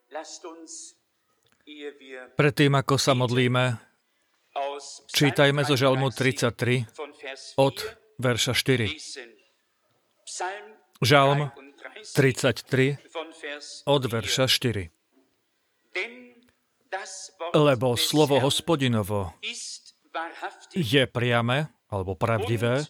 Predtým, ako sa modlíme, čítajme zo Žalmu 33 od verša 4. Žalm 33 od verša 4. Lebo slovo Hospodinovo je priame, alebo pravdivé,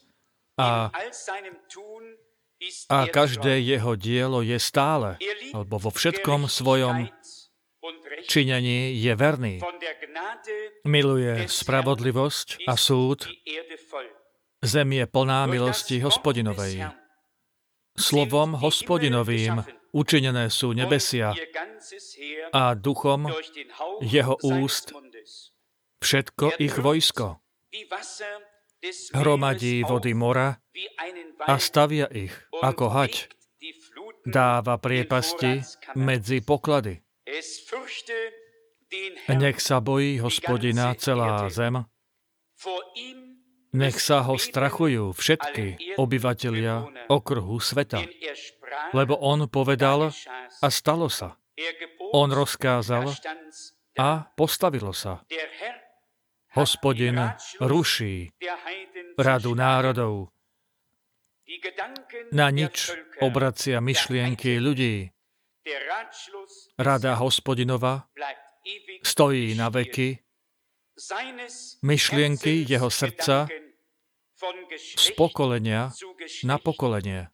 a každé jeho dielo je stále, alebo vo všetkom svojom činení je verný. Miluje spravodlivosť a súd. Zem je plná milosti Hospodinovej. Slovom Hospodinovým učinené sú nebesia a duchom jeho úst všetko ich vojsko. Hromadí vody mora a stavia ich ako hať. Dáva priepasti medzi poklady. Nech sa bojí Hospodina celá zem. Nech sa ho strachujú všetky obyvatelia okruhu sveta. Lebo on povedal a stalo sa. On rozkázal a postavilo sa. Hospodin ruší radu národov. Na nič obracia myšlienky ľudí. Rada Hospodinova stojí na veky. Myšlienky jeho srdca z pokolenia na pokolenie.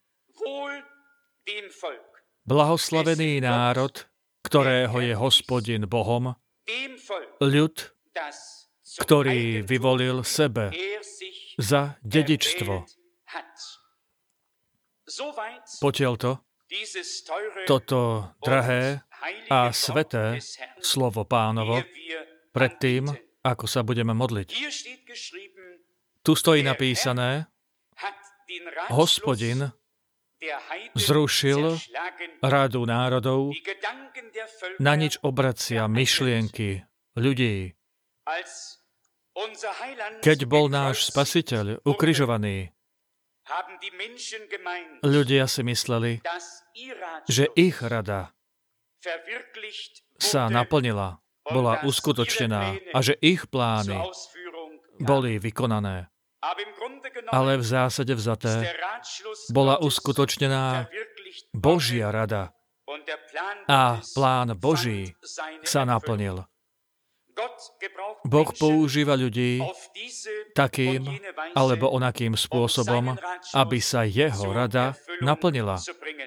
Blahoslavený národ, ktorého je Hospodin Bohom, ľud, ktorý vyvolil sebe za dedičstvo. Potiaľto toto drahé a sveté slovo Pánovo predtým, ako sa budeme modliť. Tu stojí napísané, Hospodin zrušil radu národov, na nič obracia myšlienky ľudí. Keď bol náš Spasiteľ ukrižovaný, ľudia si mysleli, že ich rada sa naplnila, bola uskutočnená a že ich plány boli vykonané. Ale v zásade vzaté bola uskutočnená Božia rada a plán Boží sa naplnil. Boh používa ľudí takým alebo onakým spôsobom, aby sa jeho rada naplnila.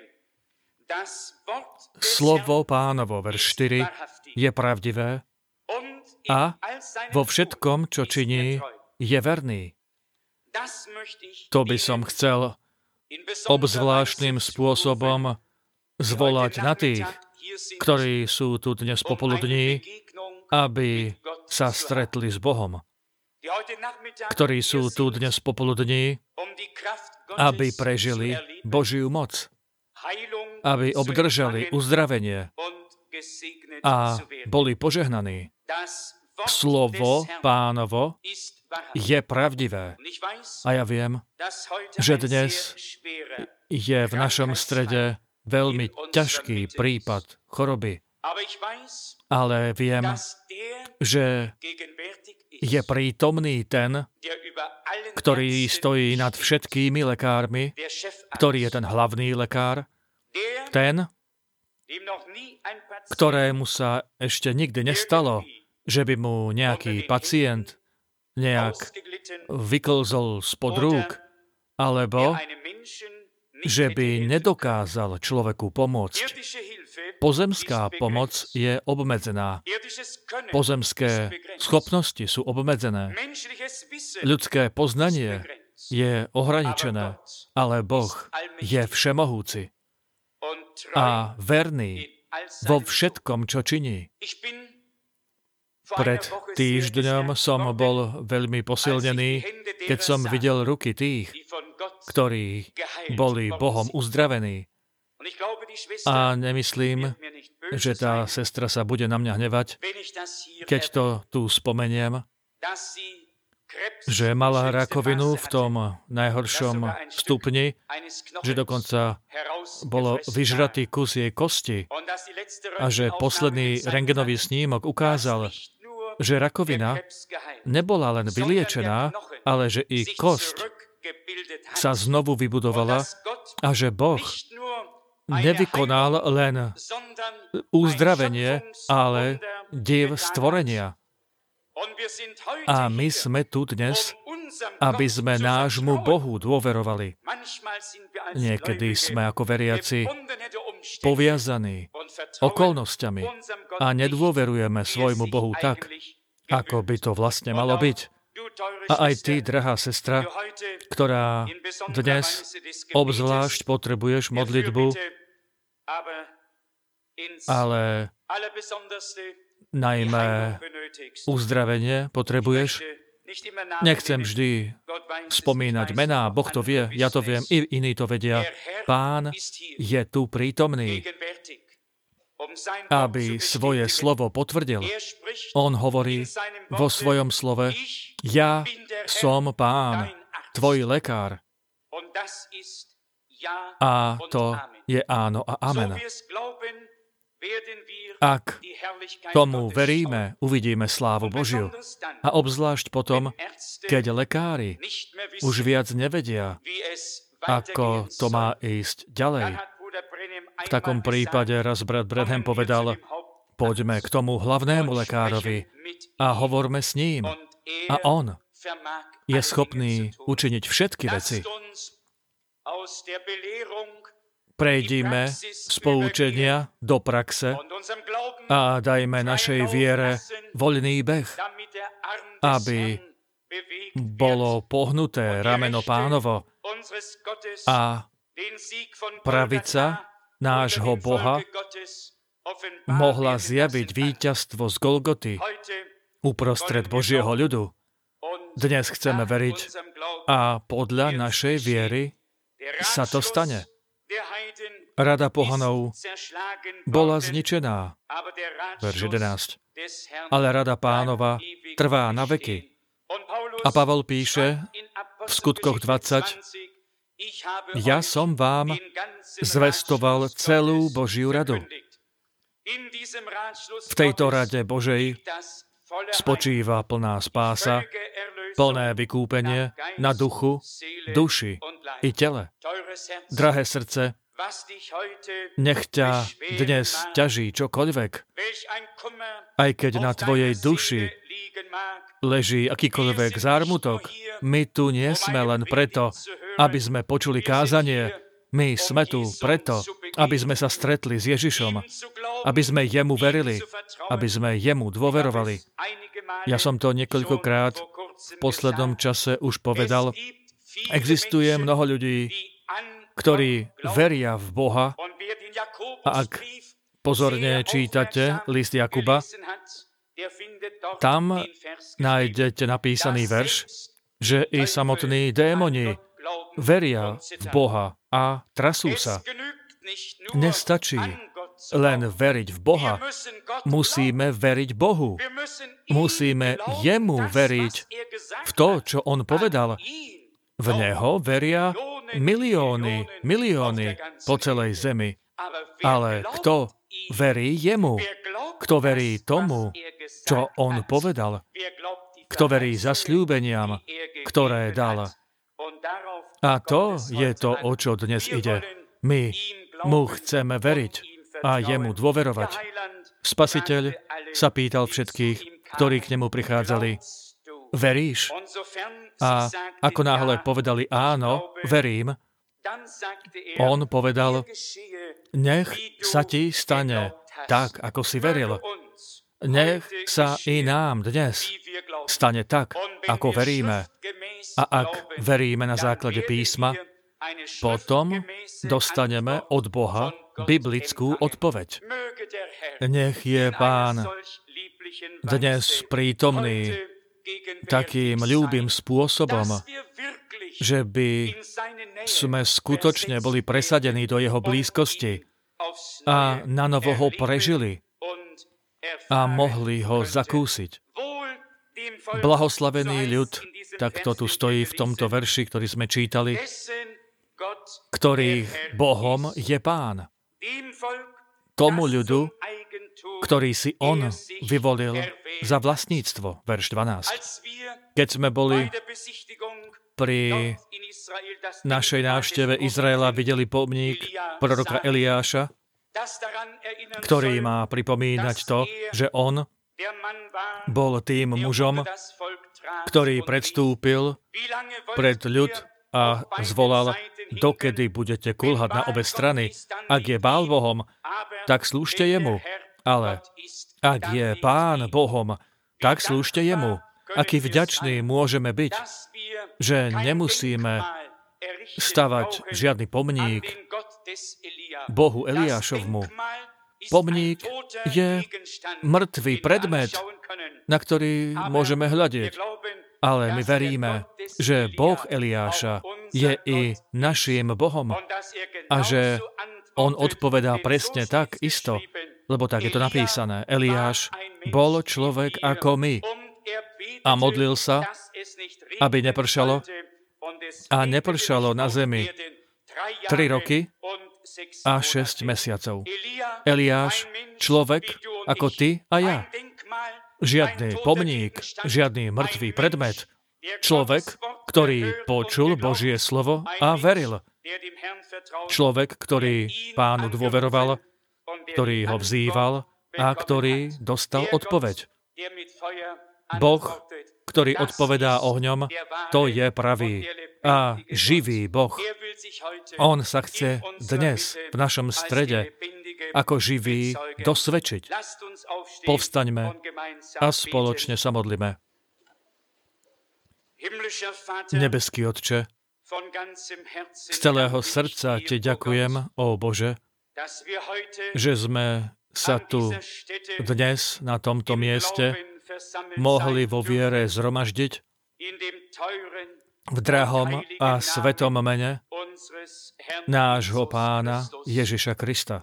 Slovo Pánovo, verš 4, je pravdivé a vo všetkom, čo činí, je verný. To by som chcel obzvláštnym spôsobom zvolať na tých, ktorí sú tu dnes popoludní, aby sa stretli s Bohom. Ktorí sú tu dnes popoludní, aby prežili Božiu moc. Aby obdržali uzdravenie a boli požehnaní. Slovo Pánovo je pravdivé. A ja viem, že dnes je v našom strede veľmi ťažký prípad choroby. Ale viem, že je prítomný ten, ktorý stojí nad všetkými lekármi, ktorý je ten hlavný lekár, ten, ktorému sa ešte nikdy nestalo, že by mu nejaký pacient nejak vyklzol spod rúk, alebo že by nedokázal človeku pomôcť. Pozemská pomoc je obmedzená. Pozemské schopnosti sú obmedzené. Ľudské poznanie je ohraničené, ale Boh je všemohúci a verný vo všetkom, čo činí. Pred týždňom som bol veľmi posilnený, keď som videl ruky tých, ktorí boli Bohom uzdravení. A nemyslím, že tá sestra sa bude na mňa hnevať, keď to tu spomeniem, že mala rakovinu v tom najhoršom stupni, že dokonca bolo vyžratý kus jej kosti a že posledný rentgenový snímok ukázal, že rakovina nebola len vyliečená, ale že i kosť sa znovu vybudovala a že Boh nevykonal len uzdravenie, ale div stvorenia. A my sme tu dnes, aby sme nášmu Bohu dôverovali. Niekedy sme ako veriaci poviazaní okolnostiami a nedôverujeme svojmu Bohu tak, ako by to vlastne malo byť. A aj ty, drahá sestra, ktorá dnes obzvlášť potrebuješ modlitbu, ale najmä uzdravenie potrebuješ. Nechcem vždy spomínať mená, Boh to vie, ja to viem, i iní to vedia. Pán je tu prítomný, aby svoje slovo potvrdil. On hovorí vo svojom slove, ja som Pán, tvoj lekár. A to je áno a amen. Ak tomu veríme, uvidíme slávu Božiu. A obzvlášť potom, keď lekári už viac nevedia, ako to má ísť ďalej. V takom prípade raz brat Branham povedal, poďme k tomu hlavnému lekárovi a hovorme s ním. A on je schopný učiniť všetky veci. Prejdime z poučenia do praxe a dajme našej viere voľný beh, aby bolo pohnuté rameno Pánovo a pravica nášho Boha mohla zjaviť víťazstvo z Golgoty uprostred Božieho ľudu. Dnes chceme veriť a podľa našej viery sa to stane. Rada pohanov bola zničená, verš 11, ale rada Pánova trvá na veky. A Pavol píše v skutkoch 20, ja som vám zvestoval celú Božiu radu. V tejto rade Božej spočíva plná spása, plné vykúpenie na duchu, duši i tele. Drahé srdce, nech ťa dnes ťaží čokoľvek, aj keď na tvojej duši leží akýkoľvek zármutok. My tu nie sme len preto, aby sme počuli kázanie. My sme tu preto, aby sme sa stretli s Ježišom, aby sme jemu verili, aby sme jemu dôverovali. Ja som to niekoľkokrát v poslednom čase už povedal. Existuje mnoho ľudí, ktorí veria v Boha, a ak pozorne čítate list Jakuba, tam nájdete napísaný verš, že i samotní démoni veria v Boha a trasú sa. Nestačí len veriť v Boha, musíme veriť Bohu. Musíme jemu veriť v to, čo on povedal. V neho veria milióny po celej zemi. Ale kto verí jemu? Kto verí tomu, čo on povedal? Kto verí zasľúbeniam, ktoré dal? A to je to, o čo dnes ide. My mu chceme veriť a jemu dôverovať. Spasiteľ sa pýtal všetkých, ktorí k nemu prichádzali, veríš? A ako náhle povedali áno, verím, on povedal, nech sa ti stane tak, ako si veril. Nech sa i nám dnes stane tak, ako veríme. A ak veríme na základe písma, potom dostaneme od Boha biblickú odpoveď. Nech je Pán dnes prítomný takým ľúbym spôsobom, že by sme skutočne boli presadení do jeho blízkosti a nanovo ho prežili a mohli ho zakúsiť. Blahoslavený ľud tak to tu stojí v tomto verši, ktorý sme čítali, ktorých Bohom je Pán. Tomu ľudu, ktorý si on vyvolil za vlastníctvo, verš 12. Keď sme boli pri našej návšteve Izraela, videli pomník proroka Eliáša, ktorý má pripomínať to, že on bol tým mužom, ktorý predstúpil pred ľud a zvolal, dokedy budete kulhať na obe strany. Ak je Bál Bohom, tak slúžte jemu. Ale ak je Pán Bohom, tak slúžte jemu. Aký vďační môžeme byť, že nemusíme stavať žiadny pomník Bohu Eliášovmu. Pomník je mŕtvý predmet, na ktorý môžeme hľadiť. Ale my veríme, že Boh Eliáša je i naším Bohom a že on odpovedá presne tak isto, lebo tak je to napísané. Eliáš bol človek ako my a modlil sa, aby nepršalo, a nepršalo na zemi 3 roky a 6 mesiacov. Eliáš, človek ako ty a ja. Žiadny pomník, žiadny mŕtvý predmet. Človek, ktorý počul Božie slovo a veril. Človek, ktorý Pánu dôveroval, ktorý ho vzýval a ktorý dostal odpoveď. Boh, ktorý odpovedá ohňom, to je pravý a živý Boh. On sa chce dnes v našom strede ako živý dosvedčiť. Povstaňme a spoločne sa modlíme. Nebeský Otče, z celého srdca Ti ďakujem, ó Bože, že sme sa tu dnes na tomto mieste mohli vo viere zhromaždiť v drahom a svetom mene nášho Pána Ježiša Krista.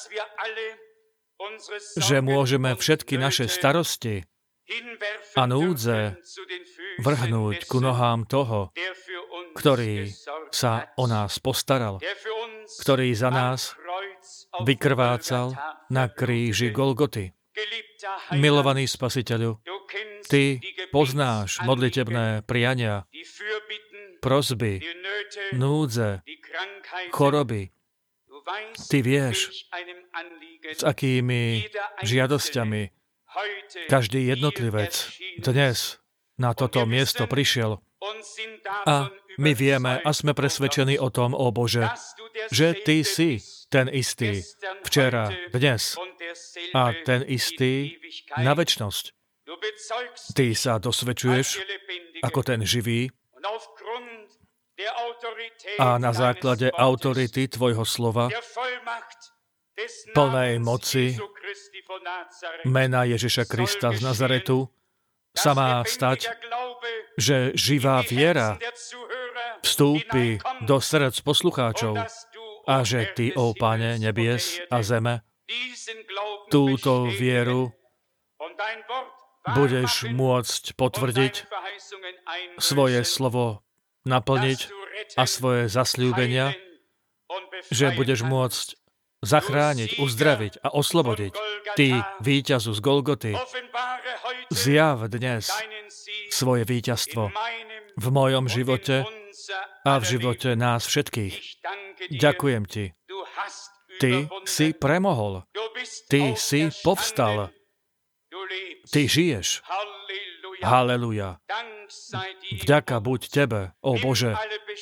Že môžeme všetky naše starosti a núdze vrhnúť ku nohám toho, ktorý sa o nás postaral, ktorý za nás vykrvácal na kríži Golgoty. Milovaný Spasiteľu, Ty poznáš modlitebné priania, prosby, núdze, choroby. Ty vieš, s akými žiadosťami každý jednotlivec dnes na toto miesto prišiel. A my vieme a sme presvedčení o tom, ó Bože, že Ty si ten istý včera, dnes a ten istý na večnosť. Ty sa dosvedčuješ ako ten živý a na základe autority Tvojho slova, plnej moci mena Ježiša Krista z Nazaretu, sa má stať, že živá viera vstúpi do srdc poslucháčov a že Ty, ó Pane nebies a zeme, túto vieru budeš môcť potvrdiť, svoje slovo naplniť a svoje zasľúbenia, že budeš môcť zachrániť, uzdraviť a oslobodiť. Ty, víťazu z Golgoty, zjav dnes svoje víťazstvo v mojom živote a v živote nás všetkých. Ďakujem Ti. Ty si premohol. Ty si povstal. Ty žiješ. Haleluja. Vďaka buď Tebe, ó Bože.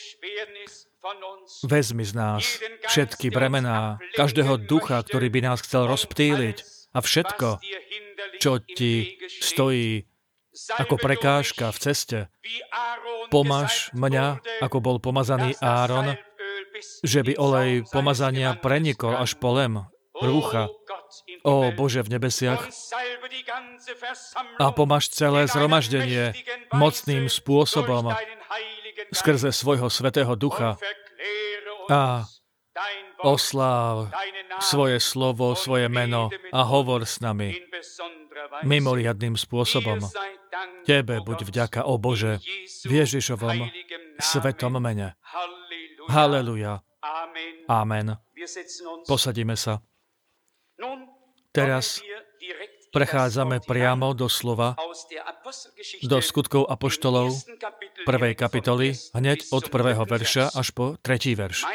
Vezmi z nás všetky bremená, každého ducha, ktorý by nás chcel rozptýliť a všetko, čo Ti stojí ako prekážka v ceste. Pomaž mňa, ako bol pomazaný Áron, že by olej pomazania prenikol až po lem rúcha. Ó Bože v nebesiach, a pomaž celé zhromaždenie mocným spôsobom skrze svojho Svätého Ducha a osláv svoje slovo, svoje meno a hovor s nami mimoriadnym spôsobom. Tebe buď vďaka, o Bože, v Ježišovom svetom mene. Haleluja. Amen. Posadíme sa. Teraz prechádzame priamo do slova, do skutkov apoštolov 1. kapitoly, hneď od 1. verša až po 3. verš.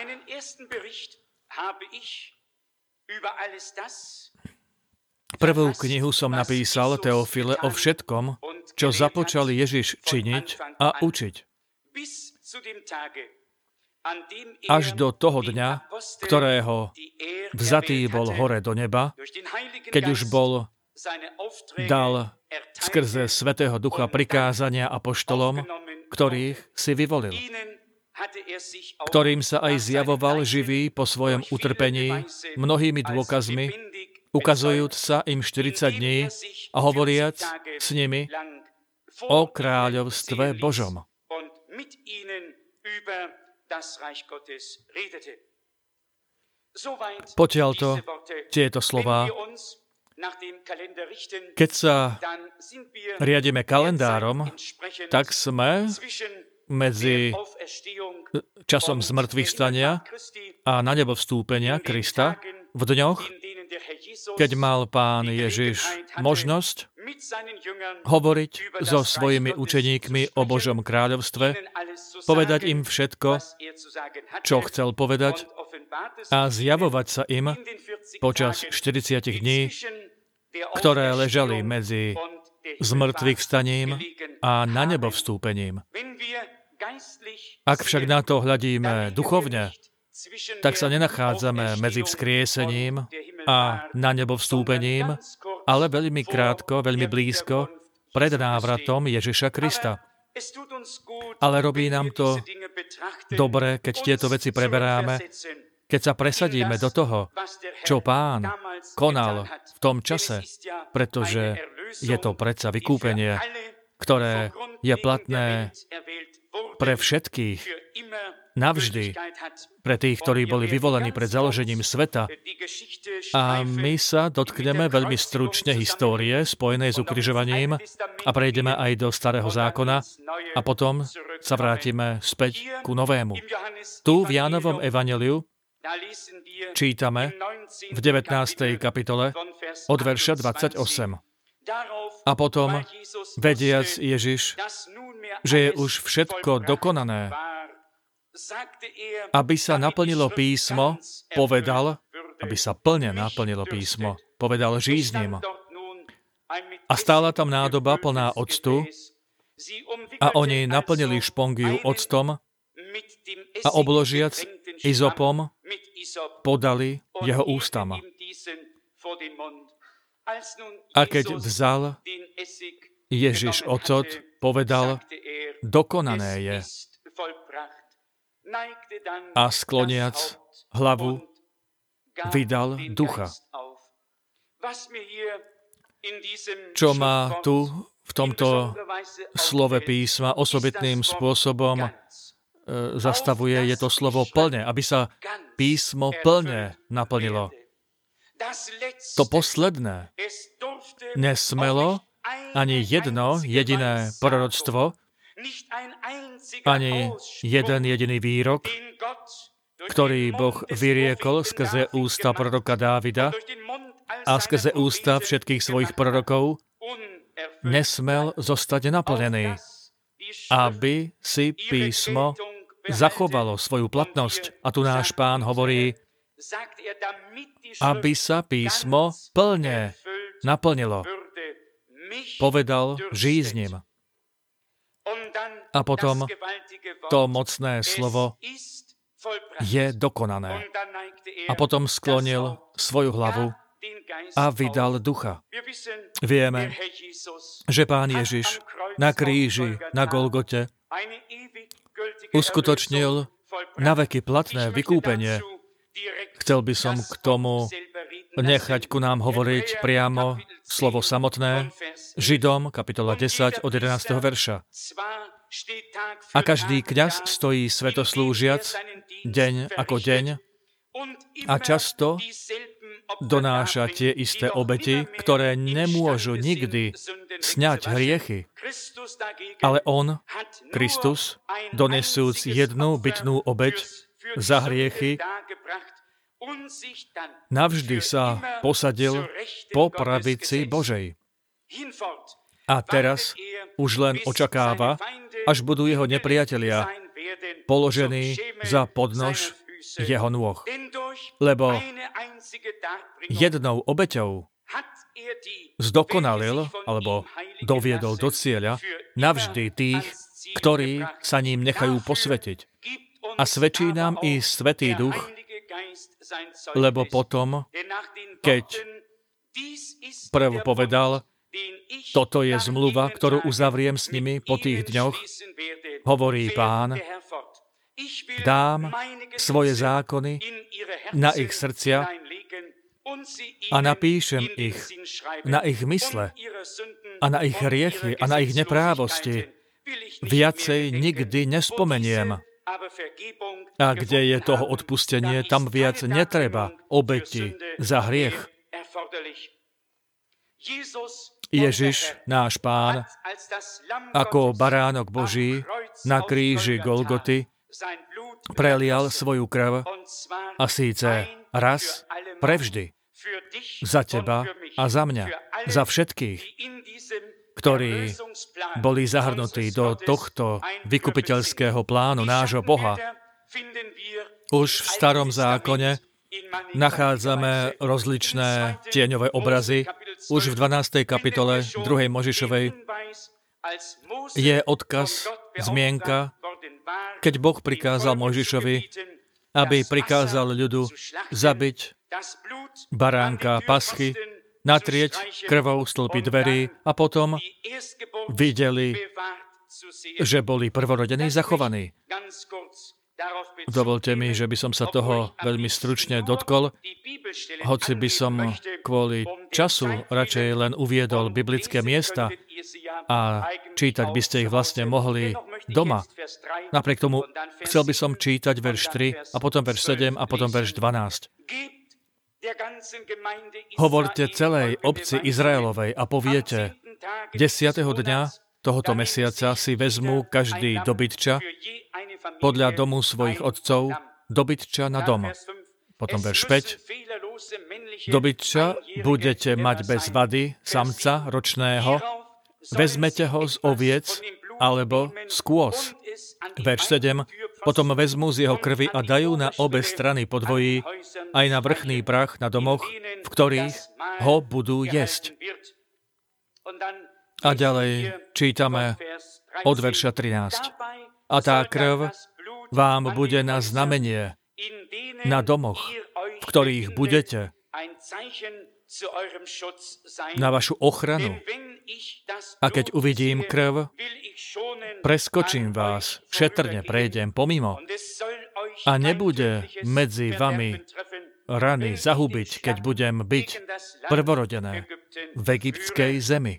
Prvú knihu som napísal, Teofile, o všetkom, čo započal Ježiš činiť a učiť. Až do toho dňa, ktorého vzatý bol hore do neba, keď už bol dal skrze Svätého Ducha prikázania apoštolom, ktorých si vyvolil, ktorým sa aj zjavoval živý po svojom utrpení mnohými dôkazmi, ukazujúc sa im 40 dní a hovoriac s nimi o kráľovstve Božom. Potiaľto tieto slová, keď sa riadime kalendárom, tak sme medzi časom zmŕtvychvstania a na nebo vstúpenia Krista v dňoch, keď mal Pán Ježiš možnosť hovoriť so svojimi učeníkmi o Božom kráľovstve, povedať im všetko, čo chcel povedať a zjavovať sa im počas 40 dní, ktoré ležali medzi zmŕtvychvstaním a na nebo vstúpením. Ak však na to hľadíme duchovne, tak sa nenachádzame medzi vzkriesením a na nebo vstúpením, ale veľmi krátko, veľmi blízko pred návratom Ježiša Krista. Ale robí nám to dobre, keď tieto veci preberáme, keď sa presadíme do toho, čo Pán konal v tom čase, pretože je to predsa vykúpenie, ktoré je platné pre všetkých, navždy, pre tých, ktorí boli vyvolení pred založením sveta. A my sa dotkneme veľmi stručne histórie spojenej s ukrižovaním a prejdeme aj do Starého zákona a potom sa vrátime späť ku Novému. Tu v Jánovom evanjeliu čítame v 19. kapitole od verša 28. A potom, vediac Ježiš, že je už všetko dokonané, aby sa naplnilo písmo, povedal, aby sa plne naplnilo písmo, povedal žízním. A stála tam nádoba plná octu a oni naplnili špongiu octom a obložiac izopom podali jeho ústam. A keď vzal Ježiš ocot, povedal, dokonané je. A skloniac hlavu vydal ducha. Čo ma tu v tomto slove písma osobitným spôsobom zastavuje, je to slovo plne, aby sa písmo plne naplnilo. To posledné nesmelo ani jedno jediné proroctvo, ani jeden jediný výrok, ktorý Boh vyriekol skrze ústa proroka Dávida a skrze ústa všetkých svojich prorokov, nesmel zostať naplnený, aby si písmo zachovalo svoju platnosť. A tu náš Pán hovorí, aby sa písmo plne naplnilo. Povedal žízním. A potom to mocné slovo je dokonané. A potom sklonil svoju hlavu a vydal ducha. Vieme, že Pán Ježiš na kríži, na Golgote, uskutočnil na veky platné vykúpenie. Chcel by som k tomu nechať ku nám hovoriť priamo slovo samotné, Židom, kapitola 10, od 11. verša. A každý kňaz stojí svetoslúžiac deň ako deň a často donáša tie isté obety, ktoré nemôžu nikdy sňať hriechy. Ale on, Kristus, donesúc jednu bytnú obeť za hriechy, navždy sa posadil po pravici Božej. A teraz už len očakáva, až budú jeho nepriatelia položení za podnož jeho nôh. Lebo jednou obeťou zdokonalil, alebo doviedol do cieľa, navždy tých, ktorí sa ním nechajú posvetiť. A svedčí nám i Svätý Duch, lebo potom, keď prv povedal, toto je zmluva, ktorú uzavriem s nimi po tých dňoch, hovorí Pán, dám svoje zákony na ich srdcia a napíšem ich na ich mysle a na ich hriechy a na ich neprávosti. Viacej nikdy nespomeniem. A kde je toho odpustenie, tam viac netreba obeti za hriech. Ježiš, náš Pán, ako baránok Boží na kríži Golgoty prelial svoju krv, a síce raz prevždy za teba a za mňa, za všetkých, ktorí boli zahrnutí do tohto vykupiteľského plánu nášho Boha. Už v Starom zákone nachádzame rozličné tieňové obrazy. Už v 12. kapitole 2. Možišovej je odkaz, zmienka, keď Boh prikázal Mojžišovi, aby prikázal ľudu zabiť baránka paschy, natrieť krvou stĺpy dverí a potom videli, že boli prvorodení zachovaní. Dovolte mi, že by som sa toho veľmi stručne dotkol, hoci by som kvôli času radšej len uviedol biblické miesta a čítať by ste ich vlastne mohli doma. Napriek tomu chcel by som čítať verš 3 a potom verš 7 a potom verš 12. Hovorte celej obci Izraelovej a poviete, 10. dňa tohoto mesiaca si vezmú každý dobytča podľa domu svojich otcov, dobytča na dom. Potom verš 5. Dobytča budete mať bez vady, samca ročného, vezmete ho z oviec alebo z kôz. Verš 7. Potom vezmú z jeho krvi a dajú na obe strany podvojí, aj na vrchný prach na domoch, v ktorých ho budú jesť. A ďalej čítame od verša 13. A tá krv vám bude na znamenie na domoch, v ktorých budete, na vašu ochranu. A keď uvidím krv, preskočím vás, šetrne prejdem pomimo a nebude medzi vami rany zahubiť, keď budem byť prvorodené v egyptskej zemi.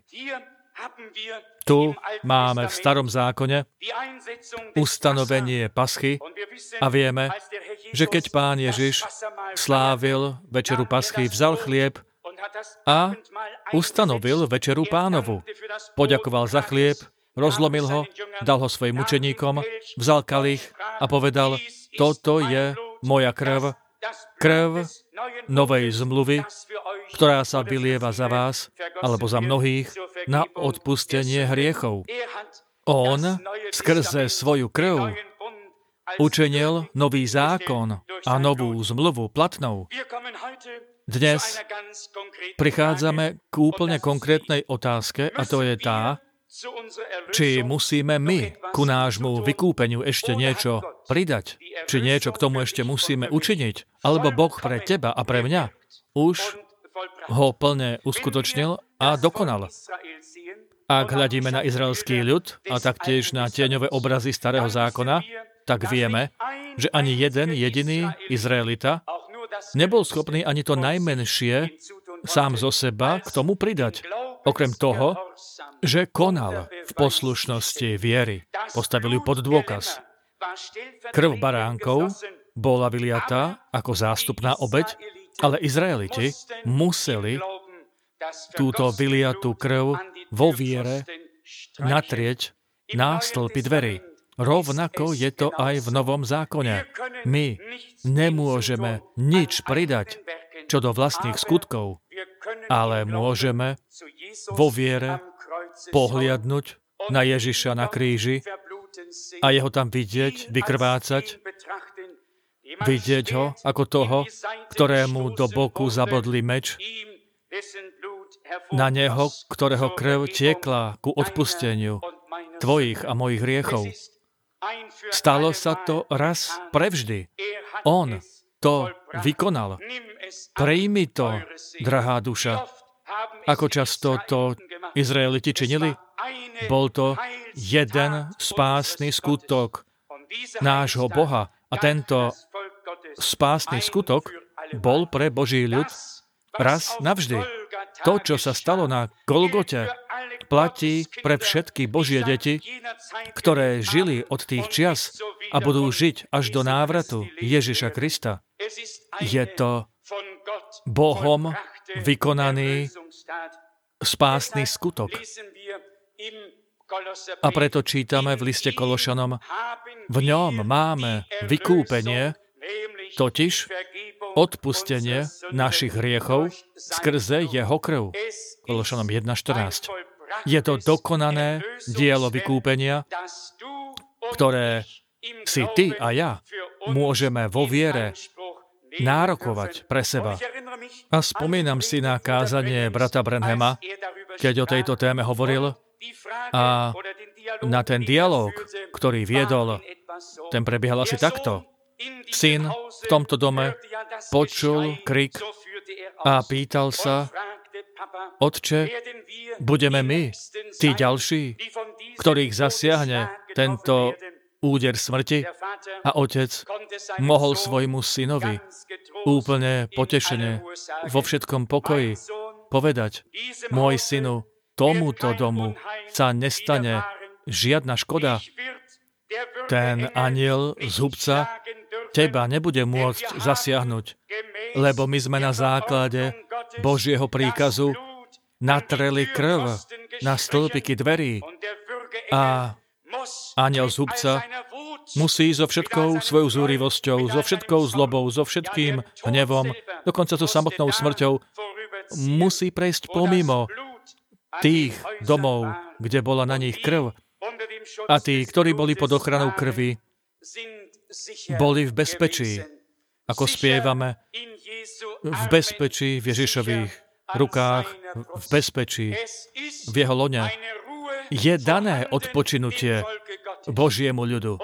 Tu máme v Starom zákone ustanovenie paschy a vieme, že keď Pán Ježiš slávil večeru paschy, vzal chlieb a ustanovil večeru Pánovu. Poďakoval za chlieb, rozlomil ho, dal ho svojim učeníkom, vzal kalich a povedal, toto je moja krv, krv novej zmluvy, ktorá sa vylieva za vás, alebo za mnohých, na odpustenie hriechov. On skrze svoju krv učinil nový zákon a novú zmluvu platnou. Dnes prichádzame k úplne konkrétnej otázke, a to je tá, či musíme my ku nášmu vykúpeniu ešte niečo pridať, či niečo k tomu ešte musíme učiniť, alebo Boh pre teba a pre mňa už ho plne uskutočnil a dokonal. Ak hľadíme na izraelský ľud a taktiež na tieňové obrazy Starého zákona, tak vieme, že ani jeden jediný Izraelita nebol schopný ani to najmenšie sám zo seba k tomu pridať. Okrem toho, že konal v poslušnosti viery. Postavil ju pod dôkaz. Krv baránkov bola vyliatá ako zástupná obeť, ale Izraeliti museli túto vyliatú krv vo viere natrieť nástĺpy dverí. Rovnako je to aj v Novom zákone. My nemôžeme nič pridať čo do vlastných skutkov, ale môžeme vo viere pohliadnuť na Ježiša na kríži a jeho tam vidieť, vykrvácať, vidieť ho ako toho, ktorému do boku zabodli meč, na neho, ktorého krv tiekla ku odpusteniu tvojich a mojich hriechov. Stalo sa to raz prevždy. On to vykonal. Prijmi to, drahá duša. Ako často to Izraeliti činili? Bol to jeden spásny skutok nášho Boha. A tento spásny skutok bol pre Boží ľud raz navždy. To, čo sa stalo na Golgote, platí pre všetky Božie deti, ktoré žili od tých čias a budú žiť až do návratu Ježiša Krista. Je to Bohom vykonaný spásny skutok. A preto čítame v liste Kološanom, v ňom máme vykúpenie, totiž odpustenie našich hriechov skrze jeho krv. Kološanom 1.14. Je to dokonané dielo vykúpenia, ktoré si ty a ja môžeme vo viere nárokovať pre seba. A spomínam si na kázanie brata Branhama, keď o tejto téme hovoril, a na ten dialóg, ktorý viedol, ten prebiehal asi takto. Syn v tomto dome počul krik a pýtal sa, Otče, budeme my, tí ďalší, ktorých zasiahne tento úder smrti? A otec mohol svojmu synovi úplne potešene, vo všetkom pokoji povedať, môj synu, tomuto domu sa nestane žiadna škoda. Ten anjel z hubca teba nebude môcť zasiahnuť, lebo my sme na základe Božieho príkazu natreli krv na stĺpiky dverí a anjel z hubca musí so všetkou svojou zúrivosťou, so všetkou zlobou, so všetkým hnevom, dokonca so samotnou smrťou, musí prejsť pomimo tých domov, kde bola na nich krv. A tí, ktorí boli pod ochranou krvi, boli v bezpečí, ako spievame, v bezpečí v Ježišových rukách, v bezpečí v jeho lone. Je dané odpočinutie Božiemu ľudu.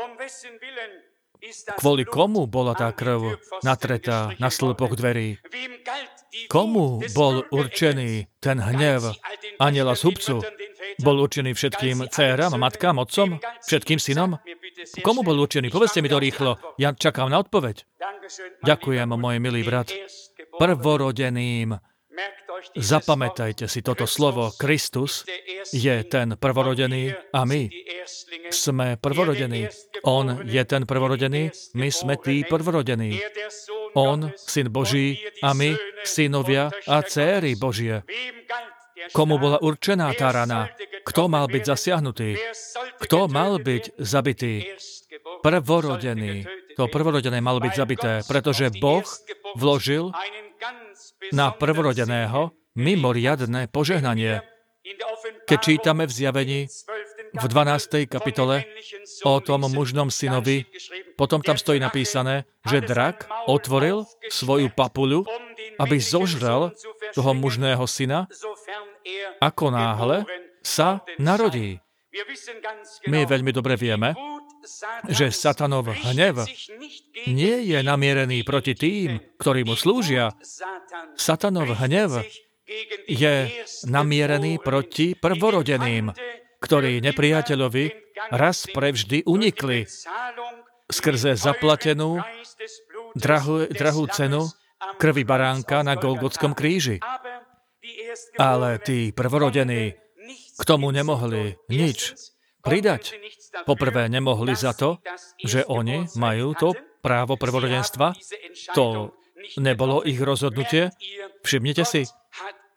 Kvôli komu bola tá krv natretá na stĺpoch dverí? Komu bol určený ten hnev anjela z hubcu? Bol určený všetkým dcéram, matkám, otcom, všetkým synom? Komu bol určený? Povedzte mi to rýchlo. Ja čakám na odpoveď. Ďakujem, môj milý brat. Prvorodeným. Zapamätajte si toto slovo. Kristus je ten prvorodený a my sme prvorodení. On je ten prvorodený, my sme tí prvorodení. On, Syn Boží, a my, synovia a dcéry Božie. Komu bola určená tá rana? Kto mal byť zasiahnutý? Kto mal byť zabitý? Prvorodený. To prvorodené malo byť zabité, pretože Boh vložil na prvorodeného mimoriadne požehnanie. Keď čítame v Zjavení v 12. kapitole o tom mužnom synovi, potom tam stojí napísané, že drak otvoril svoju papuľu, aby zožral toho mužného syna, ako náhle sa narodí. My veľmi dobre vieme, že Satanov hnev nie je namierený proti tým, ktorí mu slúžia. Satanov hnev je namierený proti prvorodeným, ktorí nepriateľovi raz prevždy unikli skrze zaplatenú drahú cenu krvi baránka na Golgotskom kríži. Ale tí prvorodení k tomu nemohli nič pridať. Poprvé nemohli za to, že oni majú to právo prvorodenstva. To nebolo ich rozhodnutie. Všimnite si,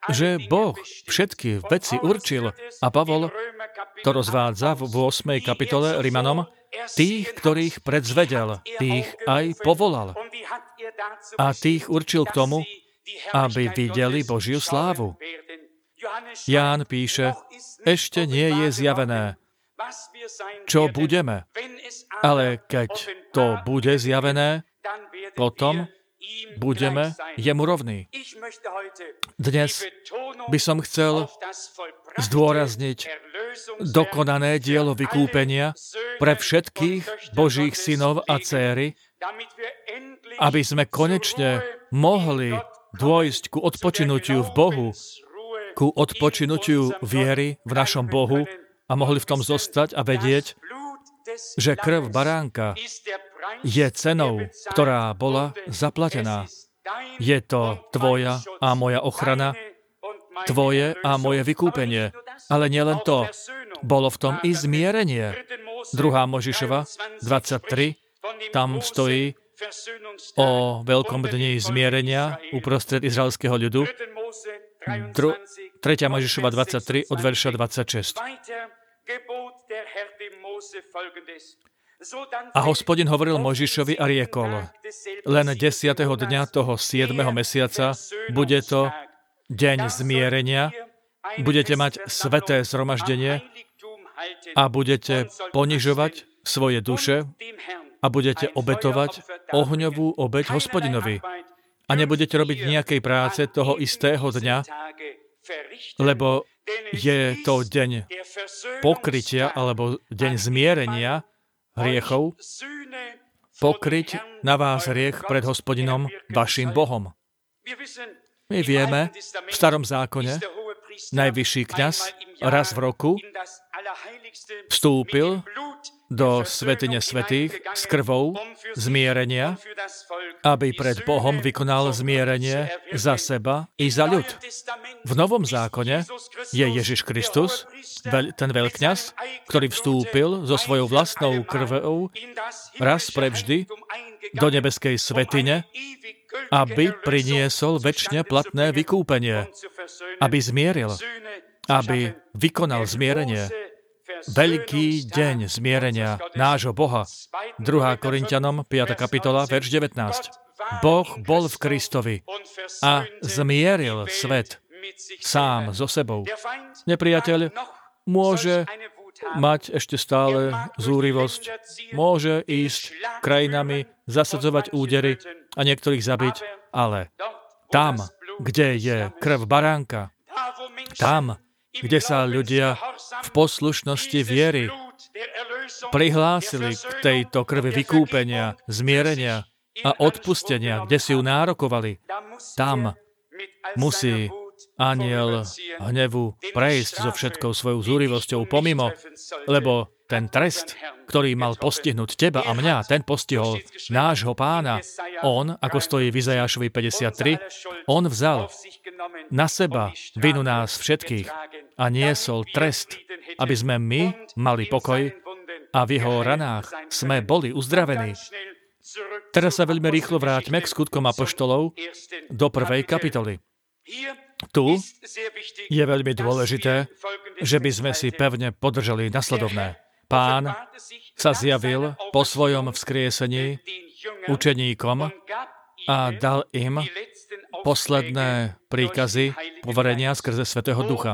že Boh všetky veci určil. A Pavol to rozvádza v 8. kapitole Rimanom, tých, ktorých predzvedel, tých aj povolal. A tých určil k tomu, aby videli Božiu slávu. Ján píše, ešte nie je zjavené, čo budeme, ale keď to bude zjavené, potom budeme jemu rovní. Dnes by som chcel zdôrazniť dokonané dielo vykúpenia pre všetkých Božích synov a dcéry, aby sme konečne mohli dôjsť ku odpočinutiu v Bohu, ku odpočinutiu viery v našom Bohu a mohli v tom zostať a vedieť, že krv baránka je cenou, ktorá bola zaplatená. Je to tvoja a moja ochrana, tvoje a moje vykúpenie. Ale nielen to, bolo v tom i zmierenie. 2. Mojžišova 23, tam stojí o veľkom dni zmierenia uprostred izraelského ľudu. 3. Mojžišova 23 od verša 26. A Hospodin hovoril Mojžišovi a riekol, len 10. dňa toho 7. mesiaca bude to deň zmierenia, budete mať sveté zhromaždenie a budete ponižovať svoje duše a budete obetovať ohňovú obeť Hospodinovi. A nebudete robiť nejakej práce toho istého dňa, lebo je to deň pokrytia alebo deň zmierenia hriechov, pokryť na vás hriech pred Hospodinom, vašim Bohom. My vieme, v Starom zákone najvyšší kňaz raz v roku vstúpil do svätyne svätých s krvou zmierenia, aby pred Bohom vykonal zmierenie za seba i za ľud. V Novom zákone je Ježiš Kristus, ten veľkňaz, ktorý vstúpil so svojou vlastnou krvou raz prevždy do nebeskej svätyne, aby priniesol večne platné vykúpenie, aby zmieril, aby vykonal zmierenie. Veľký deň zmierenia nášho Boha. 2. Korinťanom, 5. kapitola, verš 19. Boh bol v Kristovi a zmieril svet sám so sebou. Nepriateľ môže mať ešte stále zúrivosť, môže ísť krajinami, zasadzovať údery a niektorých zabiť, ale tam, kde je krv baránka, tam, kde sa ľudia v poslušnosti viery prihlásili k tejto krvi vykúpenia, zmierenia a odpustenia, kde si ju nárokovali, tam musí anjel hnevu prejsť so všetkou svojou zúrivosťou pomimo, lebo ten trest, ktorý mal postihnúť teba a mňa, ten postihol nášho Pána. On, ako stojí v Izajášovi 53, on vzal na seba vinu nás všetkých a niesol trest, aby sme my mali pokoj a v jeho ranách sme boli uzdravení. Teraz sa veľmi rýchlo vráťme k skutkom apoštolov do 1. kapitoly. Tu je veľmi dôležité, že by sme si pevne podržali nasledovné. Pán sa zjavil po svojom vzkriesení učeníkom a dal im posledné príkazy poverenia skrze Svätého Ducha.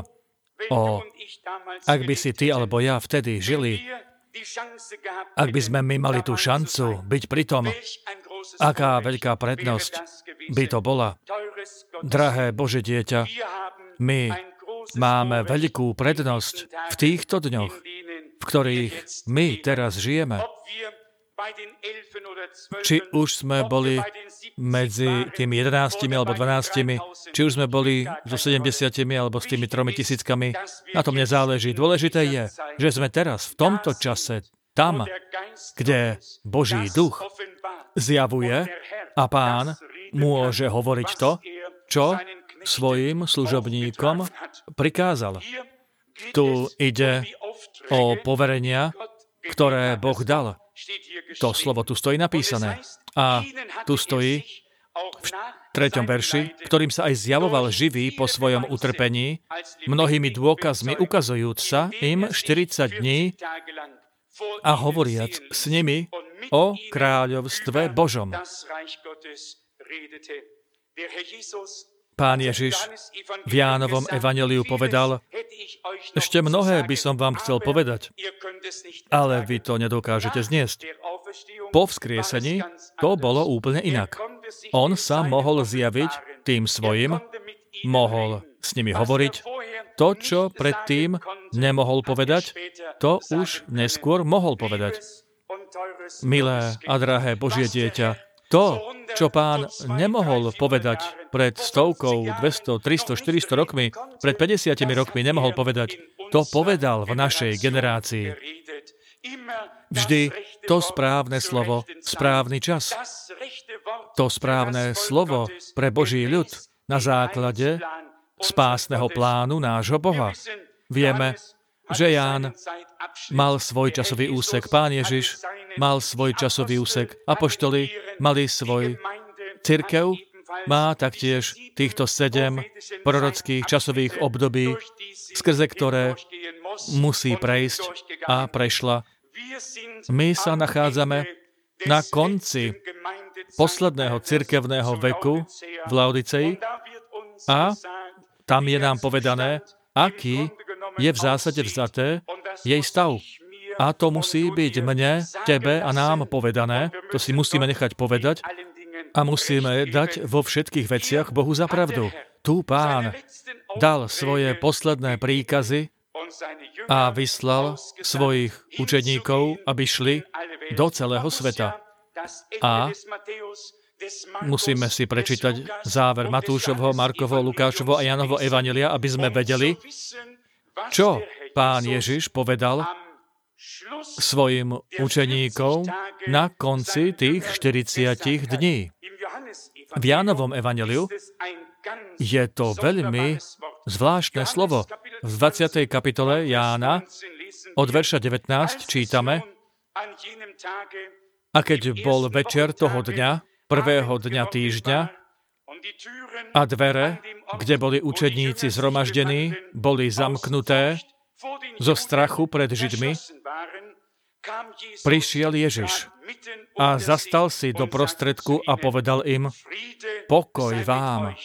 Ak by si ty alebo ja vtedy žili, ak by sme my mali tú šancu byť pri tom, aká veľká prednosť by to bola. Drahé Bože dieťa, my máme veľkú prednosť v týchto dňoch, v ktorých my teraz žijeme. Či už sme boli medzi tými 11 alebo 12, či už sme boli so 70 alebo s tými 3 000, na tom nezáleží. Dôležité je, že sme teraz v tomto čase tam, kde Boží duch zjavuje a Pán môže hovoriť to, čo svojim služobníkom prikázal. Tu ide o poverenia, ktoré Boh dal. To slovo tu stojí napísané. A tu stojí v 3. verši, ktorým sa aj zjavoval živý po svojom utrpení, mnohými dôkazmi ukazujúc sa im 40 dní a hovoriac s nimi o kráľovstve Božom. Pán Ježiš v Jánovom evanjeliu povedal, ešte mnohé by som vám chcel povedať, ale vy to nedokážete zniesť. Po vzkriesení to bolo úplne inak. On sa mohol zjaviť tým svojim, mohol s nimi hovoriť. To, čo predtým nemohol povedať, to už neskôr mohol povedať. Milé a drahé Božie dieťa, to, čo Pán nemohol povedať pred 100, 200, 300, 400 rokmi, pred 50 rokmi nemohol povedať, to povedal v našej generácii. Vždy to správne slovo, správny čas. To správne slovo pre Boží ľud na základe spásneho plánu nášho Boha. Vieme, že Ján mal svoj časový úsek, Pán Ježiš mal svoj časový úsek, apoštoli mali svoj, cirkev má taktiež týchto 7 prorockých časových období, skrze ktoré musí prejsť a prešla. My sa nachádzame na konci posledného cirkevného veku v Laodicei a tam je nám povedané, aký je v zásade vzaté jej stav. A to musí byť mne, tebe a nám povedané, to si musíme nechať povedať a musíme dať vo všetkých veciach Bohu za pravdu. Tu Pán dal svoje posledné príkazy a vyslal svojich učeníkov, aby šli do celého sveta. A musíme si prečítať záver Matúšovho, Markovho, Lukášovho a Jánovho evanjelia, aby sme vedeli, čo Pán Ježiš povedal svojim učeníkom na konci tých 40 dní. V Jánovom evanjeliu je to veľmi zvláštne slovo. V 20. kapitole Jána od verša 19 čítame: A keď bol večer toho dňa, prvého dňa týždňa, a dvere, kde boli učedníci zhromaždení, boli zamknuté zo strachu pred Židmi, prišiel Ježiš a zastal si do prostredku a povedal im: Pokoj vám.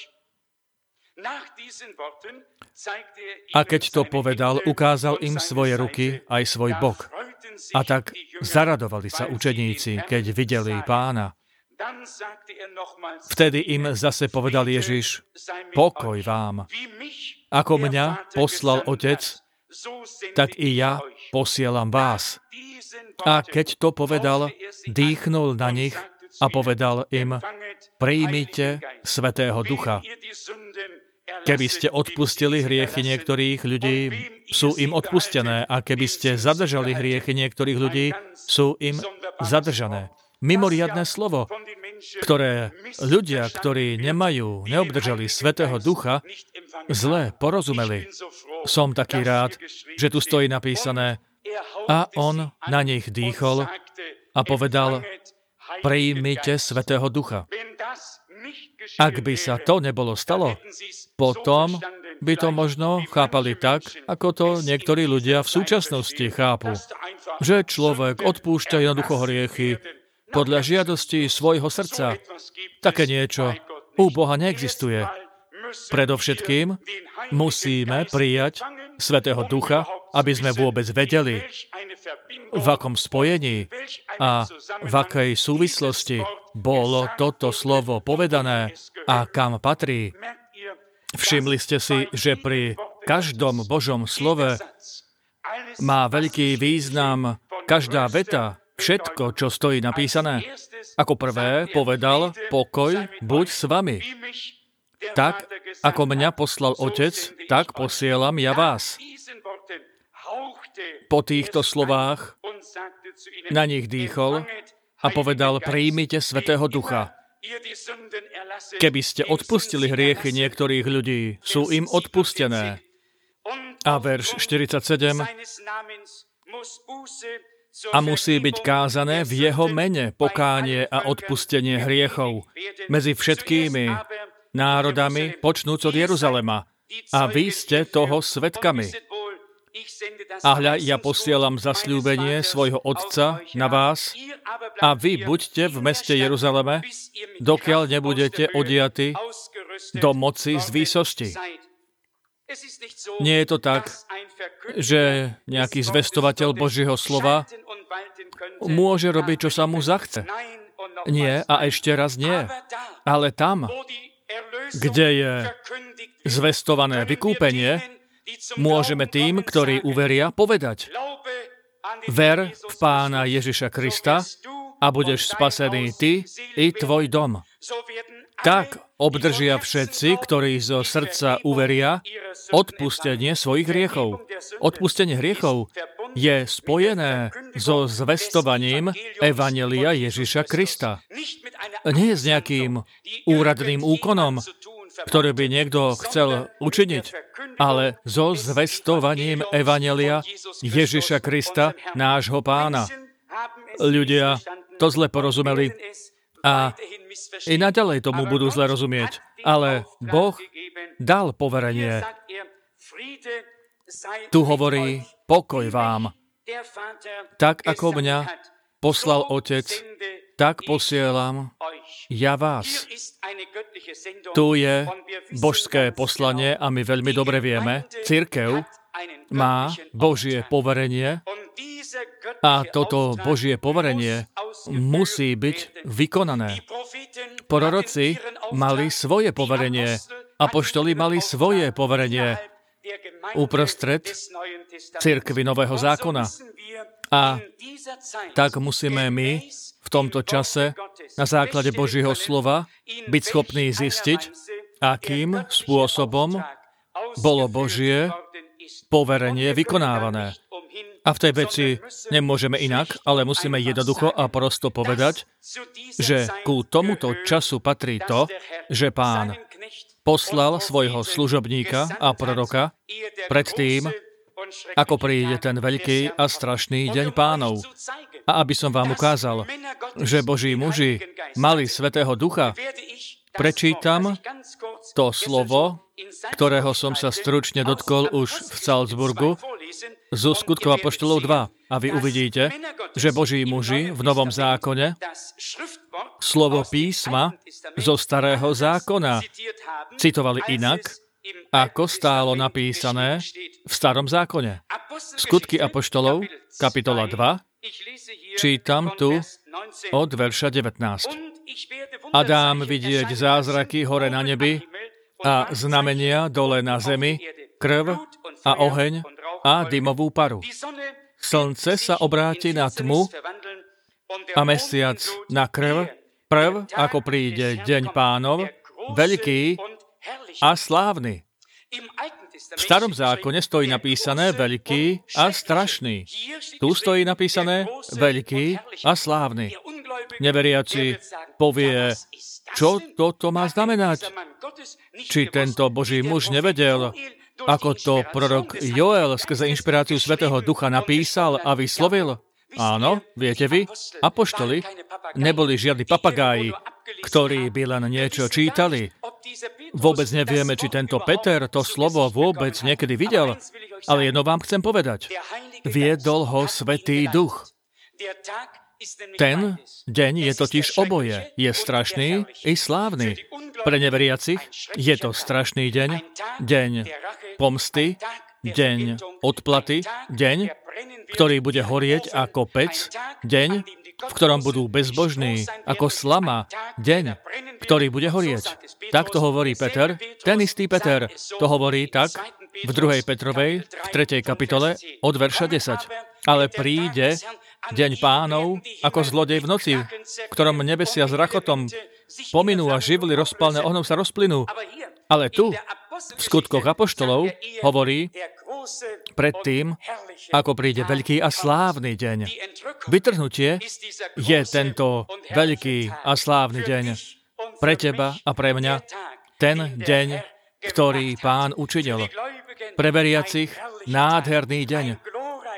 A keď to povedal, ukázal im svoje ruky aj svoj bok. A tak zaradovali sa učeníci, keď videli Pána. Vtedy im zase povedal Ježiš: Pokoj vám. Ako mňa poslal Otec, tak i ja posielam vás. A keď to povedal, dýchnul na nich a povedal im: Prijmite Svätého Ducha. Keby ste odpustili hriechy niektorých ľudí, sú im odpustené. A keby ste zadržali hriechy niektorých ľudí, sú im zadržané. Mimoriadne slovo, ktoré ľudia, ktorí neobdržali Svätého Ducha, zle porozumeli. Som taký rád, že tu stojí napísané: A on na nich dýchol a povedal: Prijmite Svätého Ducha. Ak by sa to nebolo stalo, potom by to možno chápali tak, ako to niektorí ľudia v súčasnosti chápu. Že človek odpúšťa jednoducho hriechy podľa žiadosti svojho srdca. Také niečo u Boha neexistuje. Predovšetkým musíme prijať Svätého Ducha, aby sme vôbec vedeli, v akom spojení a v akej súvislosti bolo toto slovo povedané a kam patrí. Všimli ste si, že pri každom Božom slove má veľký význam každá veta, všetko, čo stojí napísané. Ako prvé povedal: Pokoj buď s vami. Tak, ako mňa poslal Otec, tak posielam ja vás. Po týchto slovách na nich dýchol a povedal: Prijmite Svätého Ducha. Keby ste odpustili hriechy niektorých ľudí, sú im odpustené. A verš 47. a musí byť kázané v jeho mene pokánie a odpustenie hriechov medzi všetkými národami, počnúc od Jeruzalema. A vy ste toho svedkami. A hľa, ja posielam zasľúbenie svojho Otca na vás a vy buďte v meste Jeruzaleme, dokiaľ nebudete odiati do moci z výsosti. Nie je to tak, že nejaký zvestovateľ Božieho slova môže robiť, čo sa mu zachce. Nie a ešte raz nie. Ale tam, kde je zvestované vykúpenie, môžeme tým, ktorí uveria, povedať: ver v Pána Ježiša Krista a budeš spasený ty i tvoj dom. Tak obdržia všetci, ktorí zo srdca uveria, odpustenie svojich hriechov. Odpustenie hriechov je spojené so zvestovaním evanjelia Ježiša Krista. Nie s nejakým úradným úkonom, ktorý by niekto chcel učiniť, ale so zvestovaním evanjelia Ježiša Krista, nášho Pána. Ľudia to zle porozumeli a i naďalej tomu budú zle rozumieť. Ale Boh dal poverenie. Tu hovorí: pokoj vám. Tak ako mňa poslal Otec, tak posielam ja vás. Tu je božské poslanie a my veľmi dobre vieme, cirkev má Božie poverenie a toto Božie poverenie musí byť vykonané. Proroci mali svoje poverenie, apoštoli mali svoje poverenie uprostred cirkvi Nového zákona. A tak musíme my v tomto čase na základe Božieho slova byť schopní zistiť, akým spôsobom bolo Božie poverenie vykonávané. A v tej veci nemôžeme inak, ale musíme jednoducho a prosto povedať, že ku tomuto času patrí to, že Pán poslal svojho služobníka a proroka predtým, ako príde ten veľký a strašný deň Pánov. A aby som vám ukázal, že Boží muži mali Svätého Ducha, prečítam to slovo, ktorého som sa stručne dotkol už v Salzburgu, zo Skutkov apoštolov 2. A vy uvidíte, že Boží muži v Novom zákone slovo písma zo Starého zákona citovali inak, ako stálo napísané v Starom zákone. Skutky apoštolov, kapitola 2, čítam tu od verša 19. A dám vidieť zázraky hore na nebi a znamenia dole na zemi, krv a oheň a dymovú paru. Slnce sa obráti na tmu a mesiac na krv, prv, ako príde deň Pánov, veľký a slávny. V Starom zákone stojí napísané veľký a strašný. Tu stojí napísané veľký a slávny. Neveriaci povie, čo toto má znamenať? Či tento Boží muž nevedel, ako to prorok Joel skrze inšpiráciu Svätého Ducha napísal a vyslovil? Áno, viete vy, apoštoli neboli žiadni papagáji, ktorí by len niečo čítali. Vôbec nevieme, či tento Peter to slovo vôbec niekedy videl, ale jedno vám chcem povedať. Viedol ho Svätý Duch. Ten deň je totiž oboje. Je strašný i slávny. Pre neveriacich je to strašný deň, deň pomsty, deň odplaty, deň, ktorý bude horieť ako pec, deň, v ktorom budú bezbožní ako slama, deň, ktorý bude horieť. Tak to hovorí Peter, ten istý Peter to hovorí tak v 2. Petrovej, v 3. kapitole od verša 10. Ale príde deň Pánov ako zlodej v noci, v ktorom nebesia s rachotom pominú a živly rozpálne ohňom sa rozplynú. Ale tu, v Skutkoch apoštolov, hovorí predtým, ako príde veľký a slávny deň. Vytrhnutie je tento veľký a slávny deň pre teba a pre mňa, ten deň, ktorý Pán učinil. Pre veriacich nádherný deň.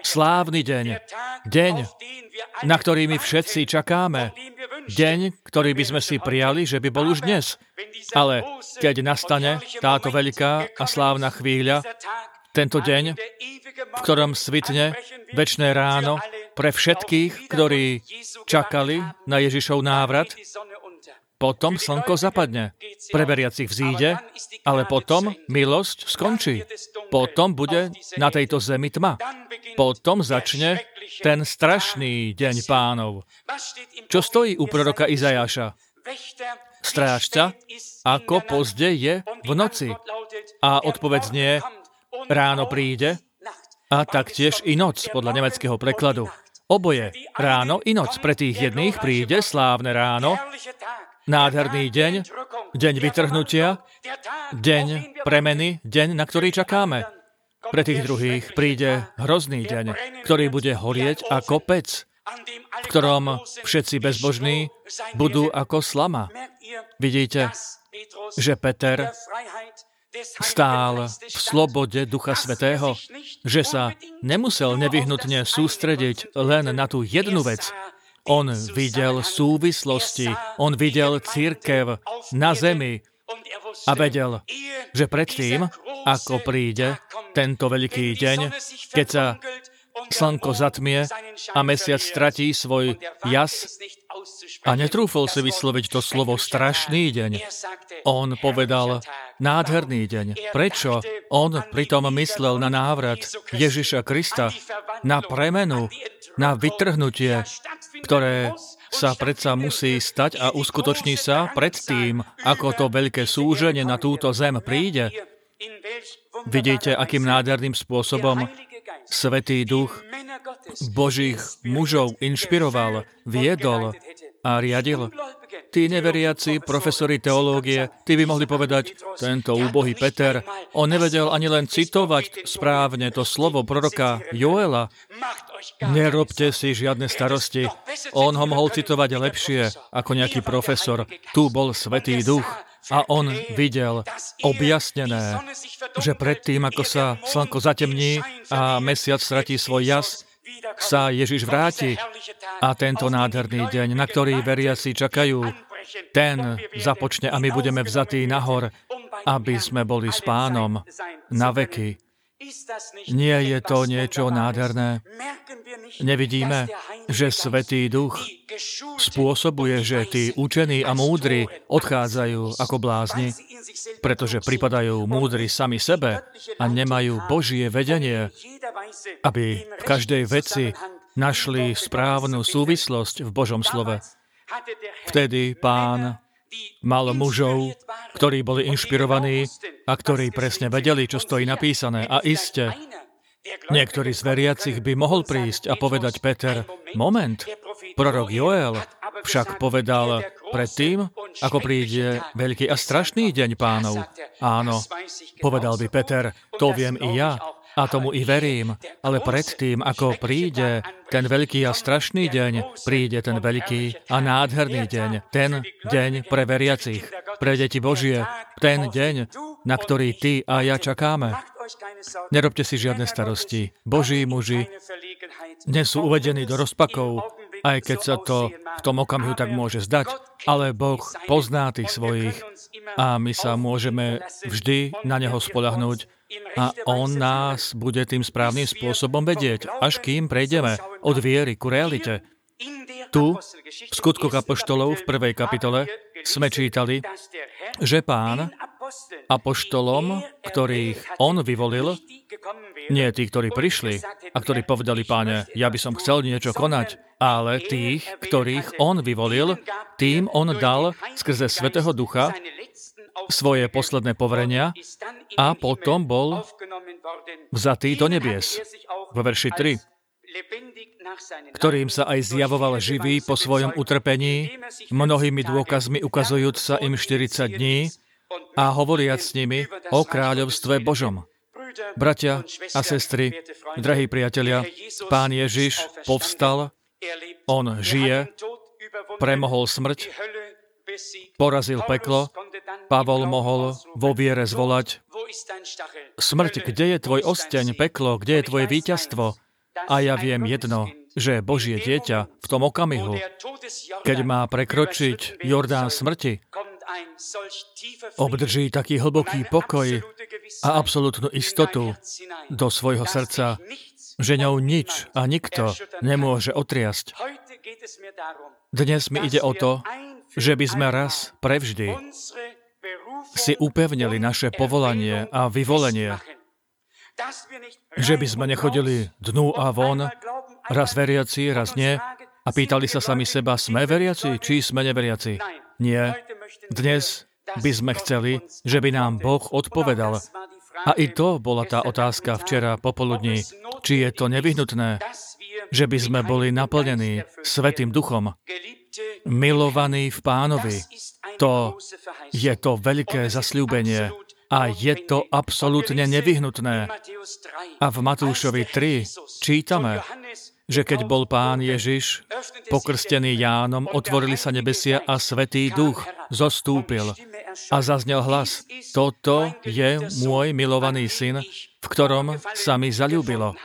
Slávny deň. Deň, na ktorý my všetci čakáme. Deň, ktorý by sme si prijali, že by bol už dnes. Ale keď nastane táto veľká a slávna chvíľa, tento deň, v ktorom svitne večné ráno pre všetkých, ktorí čakali na Ježišov návrat, potom slnko zapadne. Pre veriacich vzíde, ale potom milosť skončí. Potom bude na tejto zemi tma. Potom začne ten strašný deň Pánov. Čo stojí u proroka Izajaša? Strážca, ako pozde je v noci. A odpoveď znie, ráno príde a taktiež i noc, podľa nemeckého prekladu. Oboje, ráno i noc. Pre tých jedných príde slávne ráno, nádherný deň, deň vytrhnutia, deň premeny, deň, na ktorý čakáme. Pre tých druhých príde hrozný deň, ktorý bude horieť ako pec, v ktorom všetci bezbožní budú ako slama. Vidíte, že Peter stál v slobode Ducha Svätého, že sa nemusel nevyhnutne sústrediť len na tú jednu vec. On videl súvislosti, on videl cirkev na zemi a vedel, že predtým, ako príde tento veľký deň, keď sa slnko zatmie a mesiac stratí svoj jas a netrúfol si vysloviť to slovo strašný deň. On povedal nádherný deň. Prečo? On pritom myslel na návrat Ježiša Krista, na premenu, na vytrhnutie, ktoré sa predsa musí stať a uskutoční sa predtým, ako to veľké súženie na túto zem príde. Vidíte, akým nádherným spôsobom Svätý Duch Božích mužov inšpiroval, viedol a riadil. Tí neveriaci profesori teológie, tí by mohli povedať, tento úbohý Peter, on nevedel ani len citovať správne to slovo proroka Joela. Nerobte si žiadne starosti. On ho mohol citovať lepšie ako nejaký profesor. Tu bol Svätý Duch a on videl objasnené, že predtým, ako sa slnko zatemní a mesiac stratí svoj jas, sa Ježiš vráti a tento nádherný deň, na ktorý veriaci čakajú, ten započne a my budeme vzatí nahor, aby sme boli s Pánom na veky. Nie je to niečo nádherné? Nevidíme, že Svätý Duch spôsobuje, že tí učení a múdri odchádzajú ako blázni, pretože pripadajú múdri sami sebe a nemajú Božie vedenie, aby v každej veci našli správnu súvislosť v Božom slove. Vtedy Pán mal mužov, ktorí boli inšpirovaní a ktorí presne vedeli, čo stojí napísané. A iste, niektorý z veriacich by mohol prísť a povedať Peter, moment, prorok Joel však povedal predtým, ako príde veľký a strašný deň Pánov. Áno, povedal by Peter, to viem i ja. A tomu i verím, ale predtým, ako príde ten veľký a strašný deň, príde ten veľký a nádherný deň, ten deň pre veriacich, pre deti Božie, ten deň, na ktorý ty a ja čakáme. Nerobte si žiadne starosti. Boží muži nie sú uvedení do rozpakov, aj keď sa to v tom okamihu tak môže zdať, ale Boh pozná tých svojich a my sa môžeme vždy na Neho spoľahnúť a On nás bude tým správnym spôsobom vedieť, až kým prejdeme od viery ku realite. Tu, v Skutkoch apoštolov v 1. kapitole, sme čítali, že Pán apoštolom, ktorých On vyvolil, nie tí, ktorí prišli a ktorí povedali, Páne, ja by som chcel niečo konať, ale tých, ktorých On vyvolil, tým On dal skrze Svätého Ducha svoje posledné poverenia a potom bol vzatý do nebies. Vo verši 3. Ktorým sa aj zjavoval živý po svojom utrpení, mnohými dôkazmi ukazujúc sa im 40 dní a hovoriac s nimi o kráľovstve Božom. Bratia a sestry, drahí priatelia, Pán Ježiš povstal, On žije, premohol smrť, porazil peklo, Pavol mohol vo viere zvolať, smrť, kde je tvoj osteň, peklo, kde je tvoje víťazstvo? A ja viem jedno, že Božie dieťa v tom okamihu, keď má prekročiť Jordán smrti, obdrží taký hlboký pokoj a absolútnu istotu do svojho srdca, že ňou nič a nikto nemôže otriasť. Dnes mi ide o to, že by sme raz prevždy si upevnili naše povolanie a vyvolenie, že by sme nechodili dnu a von, raz veriaci, raz nie, a pýtali sa sami seba, sme veriaci, či sme neveriaci? Nie. Dnes by sme chceli, že by nám Boh odpovedal. A i to bola tá otázka včera popoludní, či je to nevyhnutné, že by sme boli naplnení Svätým Duchom, milovaní v Pánovi. To je to veľké zasľúbenie a je to absolútne nevyhnutné. A v Matúšovi 3 čítame, že keď bol Pán Ježiš pokrstený Jánom, otvorili sa nebesia a Svätý Duch zostúpil a zaznel hlas: Toto je môj milovaný syn, v ktorom sa mi zaľúbilo.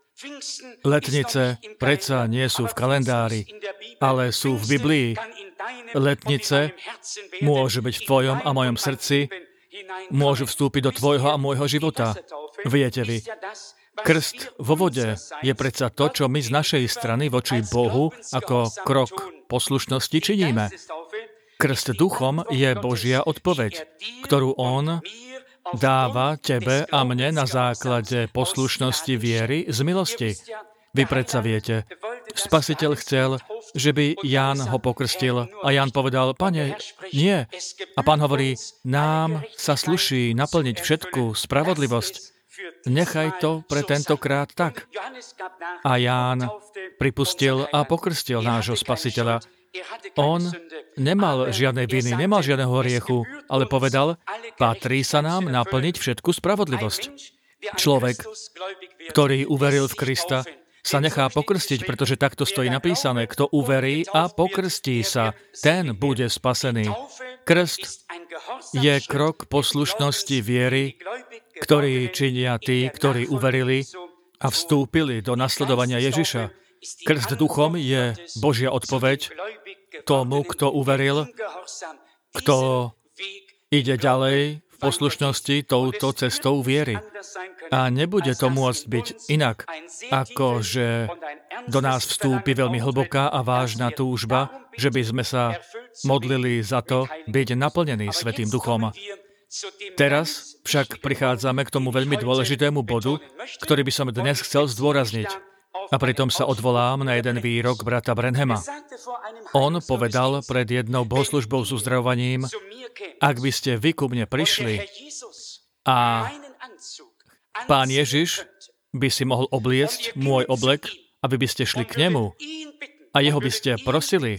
Letnice predsa nie sú v kalendári, ale sú v Biblii. Letnice môžu byť v tvojom a mojom srdci, môžu vstúpiť do tvojho a môjho života. Viete vy, krst vo vode je predsa to, čo my z našej strany voči Bohu ako krok poslušnosti činíme. Krst duchom je Božia odpoveď, ktorú On dáva tebe a mne na základe poslušnosti viery z milosti. Vy predsa viete, Spasiteľ chcel, že by Ján ho pokrstil a Ján povedal: Pane, nie. A Pán hovorí: nám sa sluší naplniť všetku spravodlivosť. Nechaj to pre tentokrát tak. A Ján pripustil a pokrstil nášho Spasiteľa. On nemal žiadnej viny, nemal žiadneho hriechu, ale povedal: patrí sa nám naplniť všetku spravodlivosť. Človek, ktorý uveril v Krista, sa nechá pokrstiť, pretože takto stojí napísané: kto uverí a pokrstí sa, ten bude spasený. Krst je krok poslušnosti viery, ktorý činia tí, ktorí uverili a vstúpili do nasledovania Ježiša. Krst duchom je Božia odpoveď tomu, kto uveril, kto ide ďalej v poslušnosti touto cestou viery. A nebude to môcť byť inak, ako že do nás vstúpi veľmi hlboká a vážna túžba, že by sme sa modlili za to byť naplnení Svätým Duchom. Teraz však prichádzame k tomu veľmi dôležitému bodu, ktorý by som dnes chcel zdôrazniť. A pritom sa odvolám na jeden výrok brata Branhama. On povedal pred jednou bohoslužbou s uzdravovaním: ak by ste vy ku mne prišli a Pán Ježiš by si mohol obliecť môj oblek a vy by ste šli k nemu a jeho by ste prosili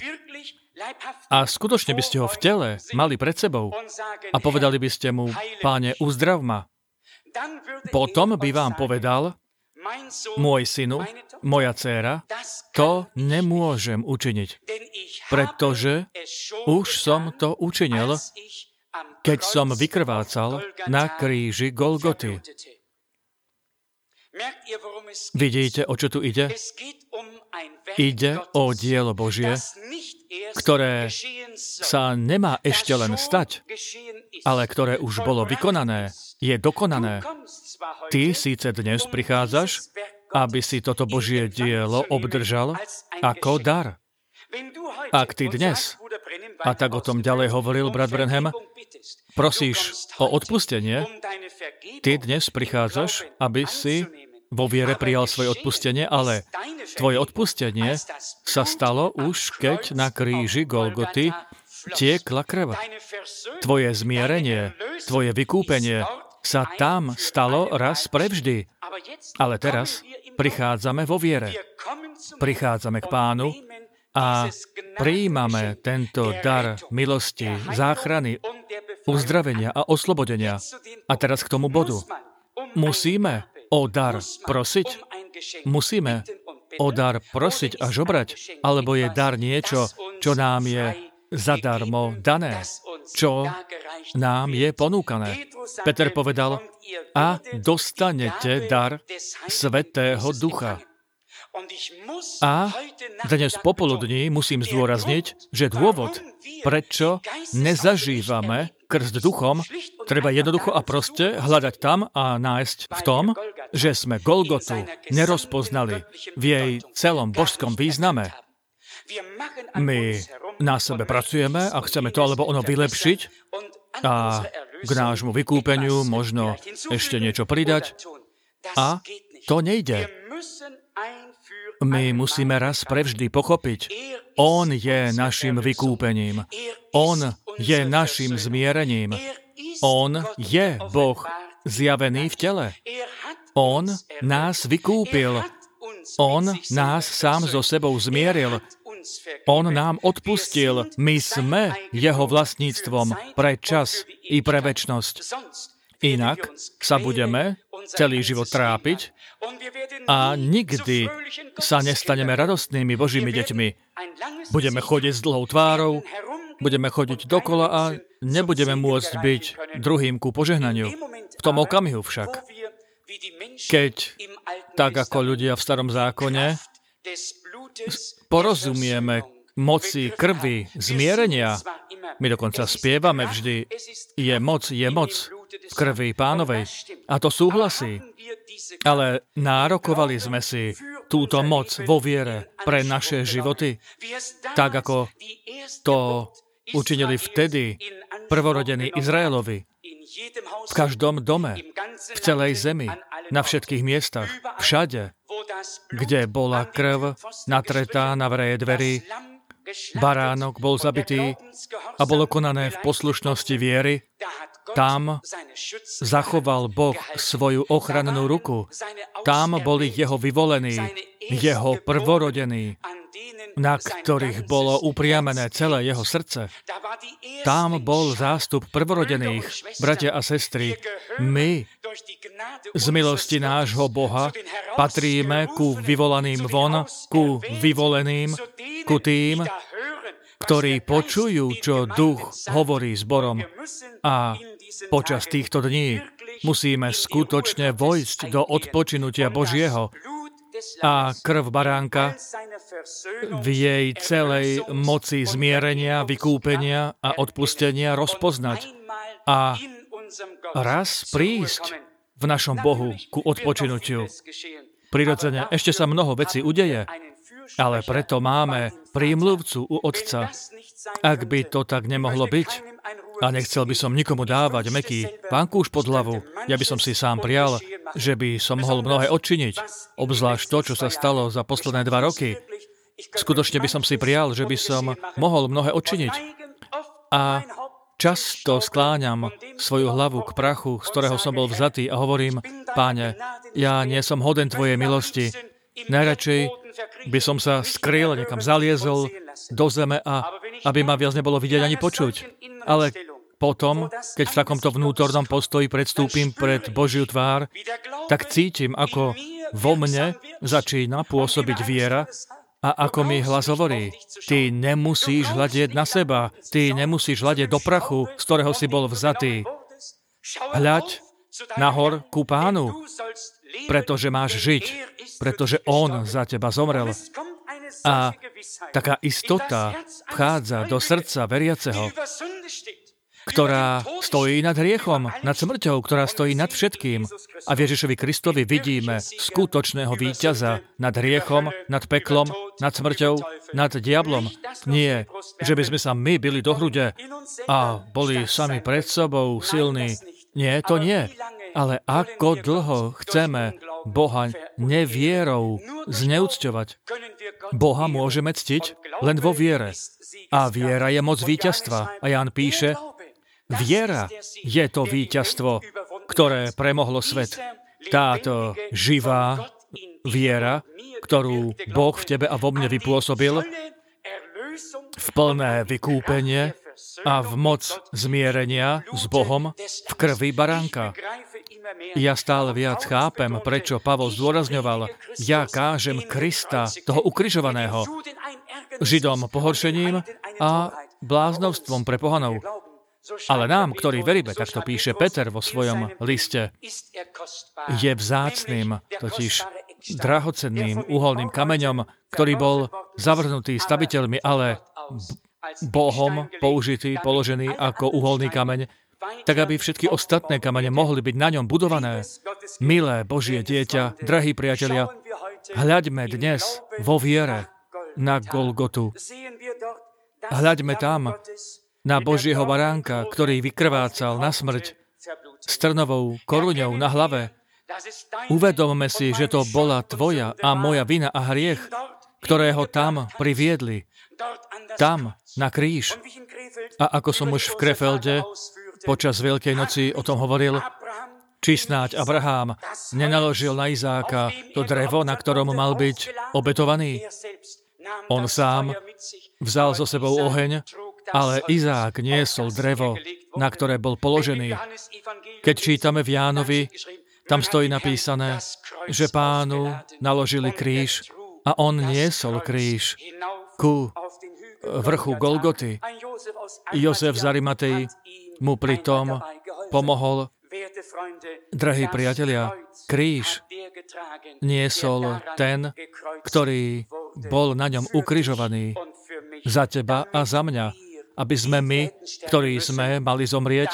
a skutočne by ste ho v tele mali pred sebou a povedali by ste mu: Páne, uzdrav ma. Potom by vám povedal: môj synu, moja dcéra, to nemôžem učiniť, pretože už som to učinil, keď som vykrvácal na kríži Golgoty. Vidíte, o čo tu ide? Ide o dielo Božie, ktoré sa nemá ešte len stať, ale ktoré už bolo vykonané, je dokonané. Ty síce dnes prichádzaš, aby si toto Božie dielo obdržal ako dar. Ak ty dnes, a tak o tom ďalej hovoril brat Branham, prosíš o odpustenie, ty dnes prichádzaš, aby si vo viere prijal svoje odpustenie, ale tvoje odpustenie sa stalo už, keď na kríži Golgoty tiekla krv. Tvoje zmierenie, tvoje vykúpenie sa tam stalo raz prevždy. Ale teraz prichádzame vo viere. Prichádzame k Pánu a prijímame tento dar milosti, záchrany, uzdravenia a oslobodenia. A teraz k tomu bodu. Musíme o dar prosiť? Musíme o dar prosiť a žobrať? Alebo je dar niečo, čo nám je zadarmo dané? Čo nám je ponúkané? Peter povedal: a dostanete dar Svätého Ducha. A dnes popoludní musím zdôrazniť, že dôvod, prečo nezažívame krst duchom, treba jednoducho a proste hľadať tam a nájsť v tom, že sme Golgotu nerozpoznali v jej celom božskom význame. My na sebe pracujeme a chceme to alebo ono vylepšiť a k nášmu vykúpeniu možno ešte niečo pridať. A to nejde. My musíme raz prevždy pochopiť, on je našim vykúpením. On je našim zmierením. On je Boh zjavený v tele. On nás vykúpil. On nás sám so sebou zmieril. On nám odpustil. My sme jeho vlastníctvom pre čas i pre večnosť. Inak sa budeme celý život trápiť a nikdy sa nestaneme radostnými Božími deťmi. Budeme chodiť s dlhou tvárou, budeme chodiť dokola a nebudeme môcť byť druhým ku požehnaniu. V tom okamihu však, keď, tak ako ľudia v Starom zákone, porozumieme moci krvi, zmierenia, my dokonca spievame vždy, je moc v krvi Pánovej. A to súhlasí. Ale nárokovali sme si túto moc vo viere pre naše životy, tak ako to učinili vtedy prvorodení Izraelovi. V každom dome, v celej zemi, na všetkých miestach, všade, kde bola krv natretá na vreje dverí, baránok bol zabitý a bolo konané v poslušnosti viery, tam zachoval Boh svoju ochrannú ruku. Tam boli jeho vyvolení, jeho prvorodení, na ktorých bolo upriamené celé jeho srdce. Tam bol zástup prvorodených, bratia a sestry. My z milosti nášho Boha patríme ku vyvolaným von, ku vyvoleným, ku tým, ktorí počujú, čo Duch hovorí zborom. A počas týchto dní musíme skutočne vojsť do odpočinutia Božieho a krv baránka v jej celej moci zmierenia, vykúpenia a odpustenia rozpoznať a raz prísť v našom Bohu ku odpočinutiu. Prirodzene, ešte sa mnoho vecí udeje, ale preto máme prímluvcu u Otca. Ak by to tak nemohlo byť, a nechcel by som nikomu dávať mäkký vankúš pod hlavu, ja by som si sám prial, že by som mohol mnohé odčiniť, obzvlášť to, čo sa stalo za posledné 2 roky. Skutočne by som si prial, že by som mohol mnohé odčiniť. A často skláňam svoju hlavu k prachu, z ktorého som bol vzatý a hovorím, Páne, ja nie som hoden Tvojej milosti. Najradšej by som sa skryl, niekam zaliezol do zeme a aby ma viac nebolo vidieť ani počuť. Ale potom, keď v takomto vnútornom postoji predstúpim pred Božiu tvár, tak cítim, ako vo mne začína pôsobiť viera a ako mi hlas hovorí, ty nemusíš hľadieť na seba, ty nemusíš hľadieť do prachu, z ktorého si bol vzatý. Hľaď nahor ku Pánu, pretože máš žiť, pretože On za teba zomrel. A taká istota vchádza do srdca veriaceho, ktorá stojí nad hriechom, nad smrťou, ktorá stojí nad všetkým. A v Ježišovi Kristovi vidíme skutočného víťaza nad hriechom, nad peklom, nad smrťou, nad diablom. Nie, že by sme sa my bili do hrude a boli sami pred sebou silní. Nie, to nie. Ale ako dlho chceme Boha nevierou zneúcťovať? Boha môžeme ctiť len vo viere. A viera je moc víťazstva. A Ján píše, viera je to víťazstvo, ktoré premohlo svet. Táto živá viera, ktorú Boh v tebe a vo mne vypôsobil, v plné vykúpenie a v moc zmierenia s Bohom v krvi baránka. Ja stále viac chápem, prečo Pavol zdôrazňoval, ja kážem Krista, toho ukrižovaného, Židom pohoršením a bláznovstvom pre pohanov. Ale nám, ktorí veríme, tak to píše Peter vo svojom liste, je vzácnym, totiž drahocenným uholným kameňom, ktorý bol zavrhnutý staviteľmi, ale Bohom použitý, položený ako uholný kameň, tak aby všetky ostatné kamene mohli byť na ňom budované. Milé Božie dieťa, drahí priatelia, hľaďme dnes vo viere na Golgotu. Hľaďme tam na Božieho baránka, ktorý vykrvácal na smrť s trnovou koruňou na hlave. Uvedomme si, že to bola tvoja a moja vina a hriech, ktorého tam priviedli. Tam, na kríž. A ako som už v Krefelde počas Veľkej noci o tom hovoril, či snáď Abraham nenaložil na Izáka to drevo, na ktorom mal byť obetovaný. On sám vzal so sebou oheň, ale Izák niesol drevo, na ktoré bol položený. Keď čítame v Jánovi, tam stojí napísané, že Pánu naložili kríž a on niesol kríž ku vrchu Golgoty. Jozef z Arimatei mu pritom pomohol. Drahí priatelia, kríž niesol ten, ktorý bol na ňom ukrižovaný za teba a za mňa, aby sme my, ktorí sme mali zomrieť,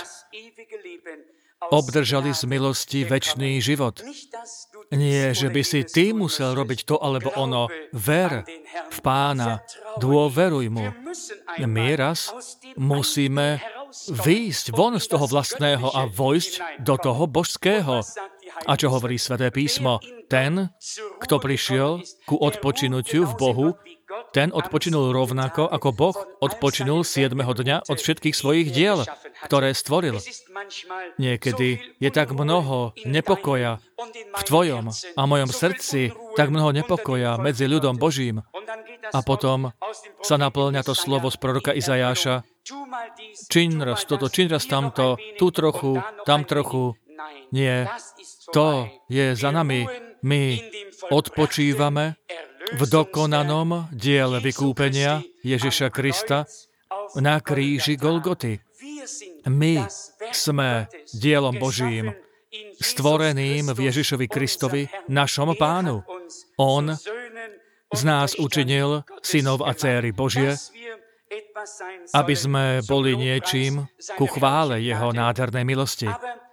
obdržali z milosti večný život. Nie, že by si ty musel robiť to alebo ono. Ver v Pána, dôveruj mu. My raz musíme výjsť von z toho vlastného a vojsť do toho božského. A čo hovorí Sväté písmo? Ten, kto prišiel ku odpočinutiu v Bohu, ten odpočinul rovnako, ako Boh odpočinul 7. dňa od všetkých svojich diel, ktoré stvoril. Niekedy je tak mnoho nepokoja v tvojom a mojom srdci, tak mnoho nepokoja medzi ľudom Božím. A potom sa naplňa to slovo z proroka Izajáša. Čiň raz toto, čiň raz tamto, tu trochu, tam trochu. Nie, to je za nami. My odpočívame v dokonanom diele vykúpenia Ježiša Krista na kríži Golgoty. My sme dielom Božím, stvoreným v Ježišovi Kristovi, našom Pánu. On z nás učinil synov a dcéry Božie, aby sme boli niečím ku chvále Jeho nádhernej milosti.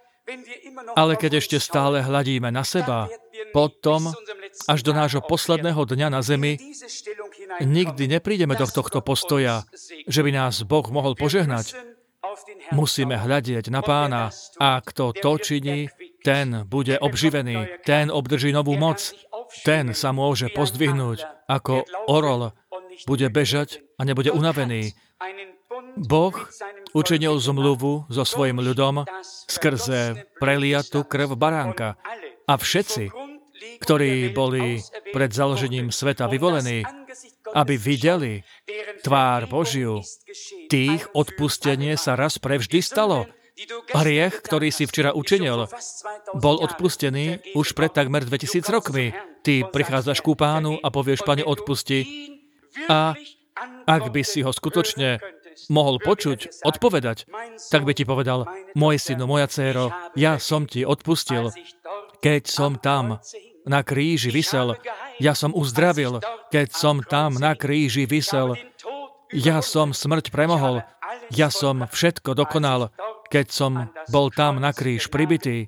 Ale keď ešte stále hľadíme na seba, potom až do nášho posledného dňa na zemi nikdy neprídeme do tohto postoja, že by nás Boh mohol požehnať. Musíme hľadieť na Pána a kto to činí, ten bude obživený, ten obdrží novú moc, ten sa môže pozdvihnúť ako orol, bude bežať a nebude unavený. Boh učinil zmluvu so svojim ľudom skrze preliatú krv baránka. A všetci, ktorí boli pred založením sveta vyvolení, aby videli tvár Božiu, tých odpustenie sa raz prevždy stalo. Hriech, ktorý si včera učinil, bol odpustený už pred takmer 2000 rokmi. Ty prichádzaš ku Pánu a povieš, Pane, odpusti. A ak by si ho skutočne mohol počuť, odpovedať, tak by ti povedal, môj synu, moja dcéro, ja som ti odpustil. Keď som tam na kríži visel, ja som uzdravil. Keď som tam na kríži visel, ja som smrť premohol. Ja som všetko dokonal. Keď som bol tam na kríž pribitý.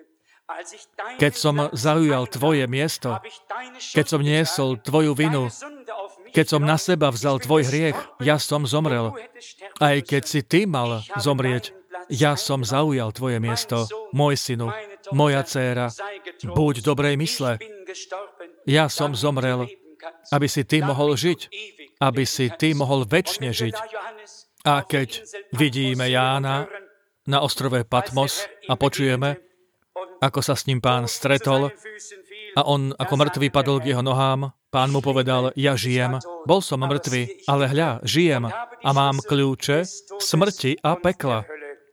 Keď som zaujal tvoje miesto. Keď som niesol tvoju vinu. Keď som na seba vzal tvoj hriech, ja som zomrel. Aj keď si ty mal zomrieť, ja som zaujal tvoje miesto. Môj synu, moja dcéra, buď dobrej mysle. Ja som zomrel, aby si ty mohol žiť. Aby si ty mohol večne žiť. A keď vidíme Jána na ostrove Patmos a počujeme, ako sa s ním Pán stretol a on ako mŕtvý padol k jeho nohám, Pán mu povedal, ja žijem, bol som mŕtvy, ale hľa, žijem a mám kľúče smrti a pekla.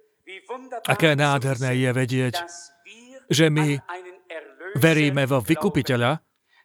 Aké nádherné je vedieť, že my veríme vo vykupiteľa,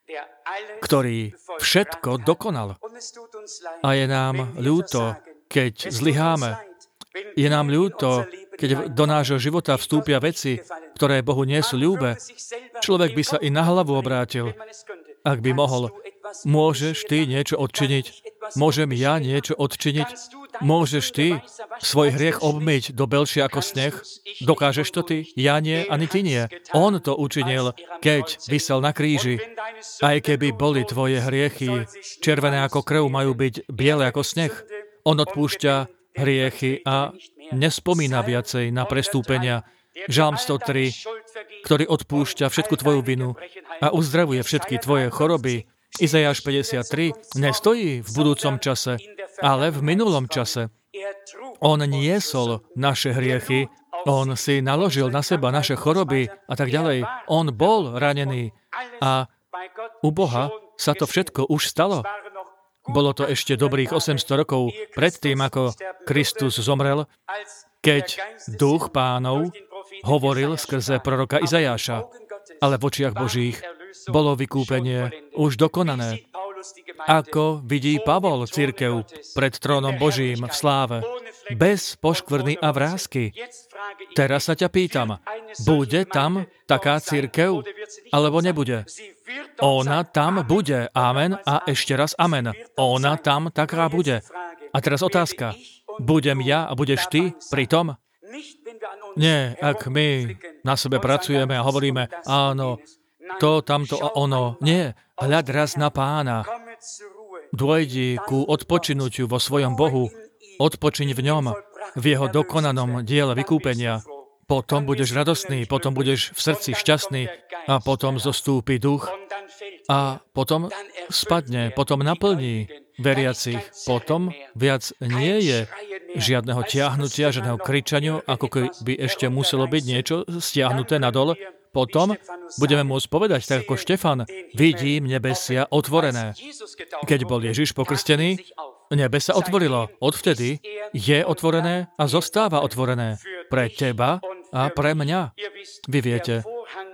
ktorý všetko dokonal. A je nám ľúto, keď zlyháme. Je nám ľúto, keď do nášho života vstúpia veci, ktoré Bohu nie sú ľúbe, človek by sa i na hlavu obrátil, ak by mohol. Môžeš ty niečo odčiniť? Môžem ja niečo odčiniť? Môžeš ty svoj hriech obmyť do belšie ako sneh? Dokážeš to ty? Ja nie, ani ty nie. On to učinil, keď visel na kríži. Aj keby boli tvoje hriechy červené ako krv, majú byť biele ako sneh. On odpúšťa hriechy a nespomína viacej na prestúpenia. Žalm 103, ktorý odpúšťa všetku tvoju vinu a uzdravuje všetky tvoje choroby. Izajáš 53 nestojí v budúcom čase, ale v minulom čase. On niesol naše hriechy, on si naložil na seba naše choroby a tak ďalej. On bol ranený a u Boha sa to všetko už stalo. Bolo to ešte dobrých 800 rokov predtým, ako Kristus zomrel, keď Duch Pánov hovoril skrze proroka Izajáša. Ale v očiach Božích bolo vykúpenie už dokonané. Ako vidí Pavol cirkev pred trónom Božím v sláve, bez poškvrny a vrásky. Teraz sa ťa pýtam, bude tam taká cirkev, alebo nebude? Ona tam bude, amen, a ešte raz amen. Ona tam taká bude. A teraz otázka, budem ja a budeš ty pri tom? Nie, ak my na sebe pracujeme a hovoríme, áno, to, tamto a ono. Nie, hľad raz na Pána. Dôjdi ku odpočinutiu vo svojom Bohu. Odpočiň v ňom, v jeho dokonanom diele vykúpenia. Potom budeš radostný, potom budeš v srdci šťastný a potom zostúpi duch a potom spadne, potom naplní veriacich. Potom viac nie je žiadneho tiahnutia, žiadneho kričania, ako keby ešte muselo byť niečo stiahnuté nadol. Potom budeme môcť povedať, tak ako Štefan, vidím nebesia otvorené. Keď bol Ježiš pokrstený, nebe sa otvorilo. Odvtedy je otvorené a zostáva otvorené pre teba a pre mňa. Vy viete,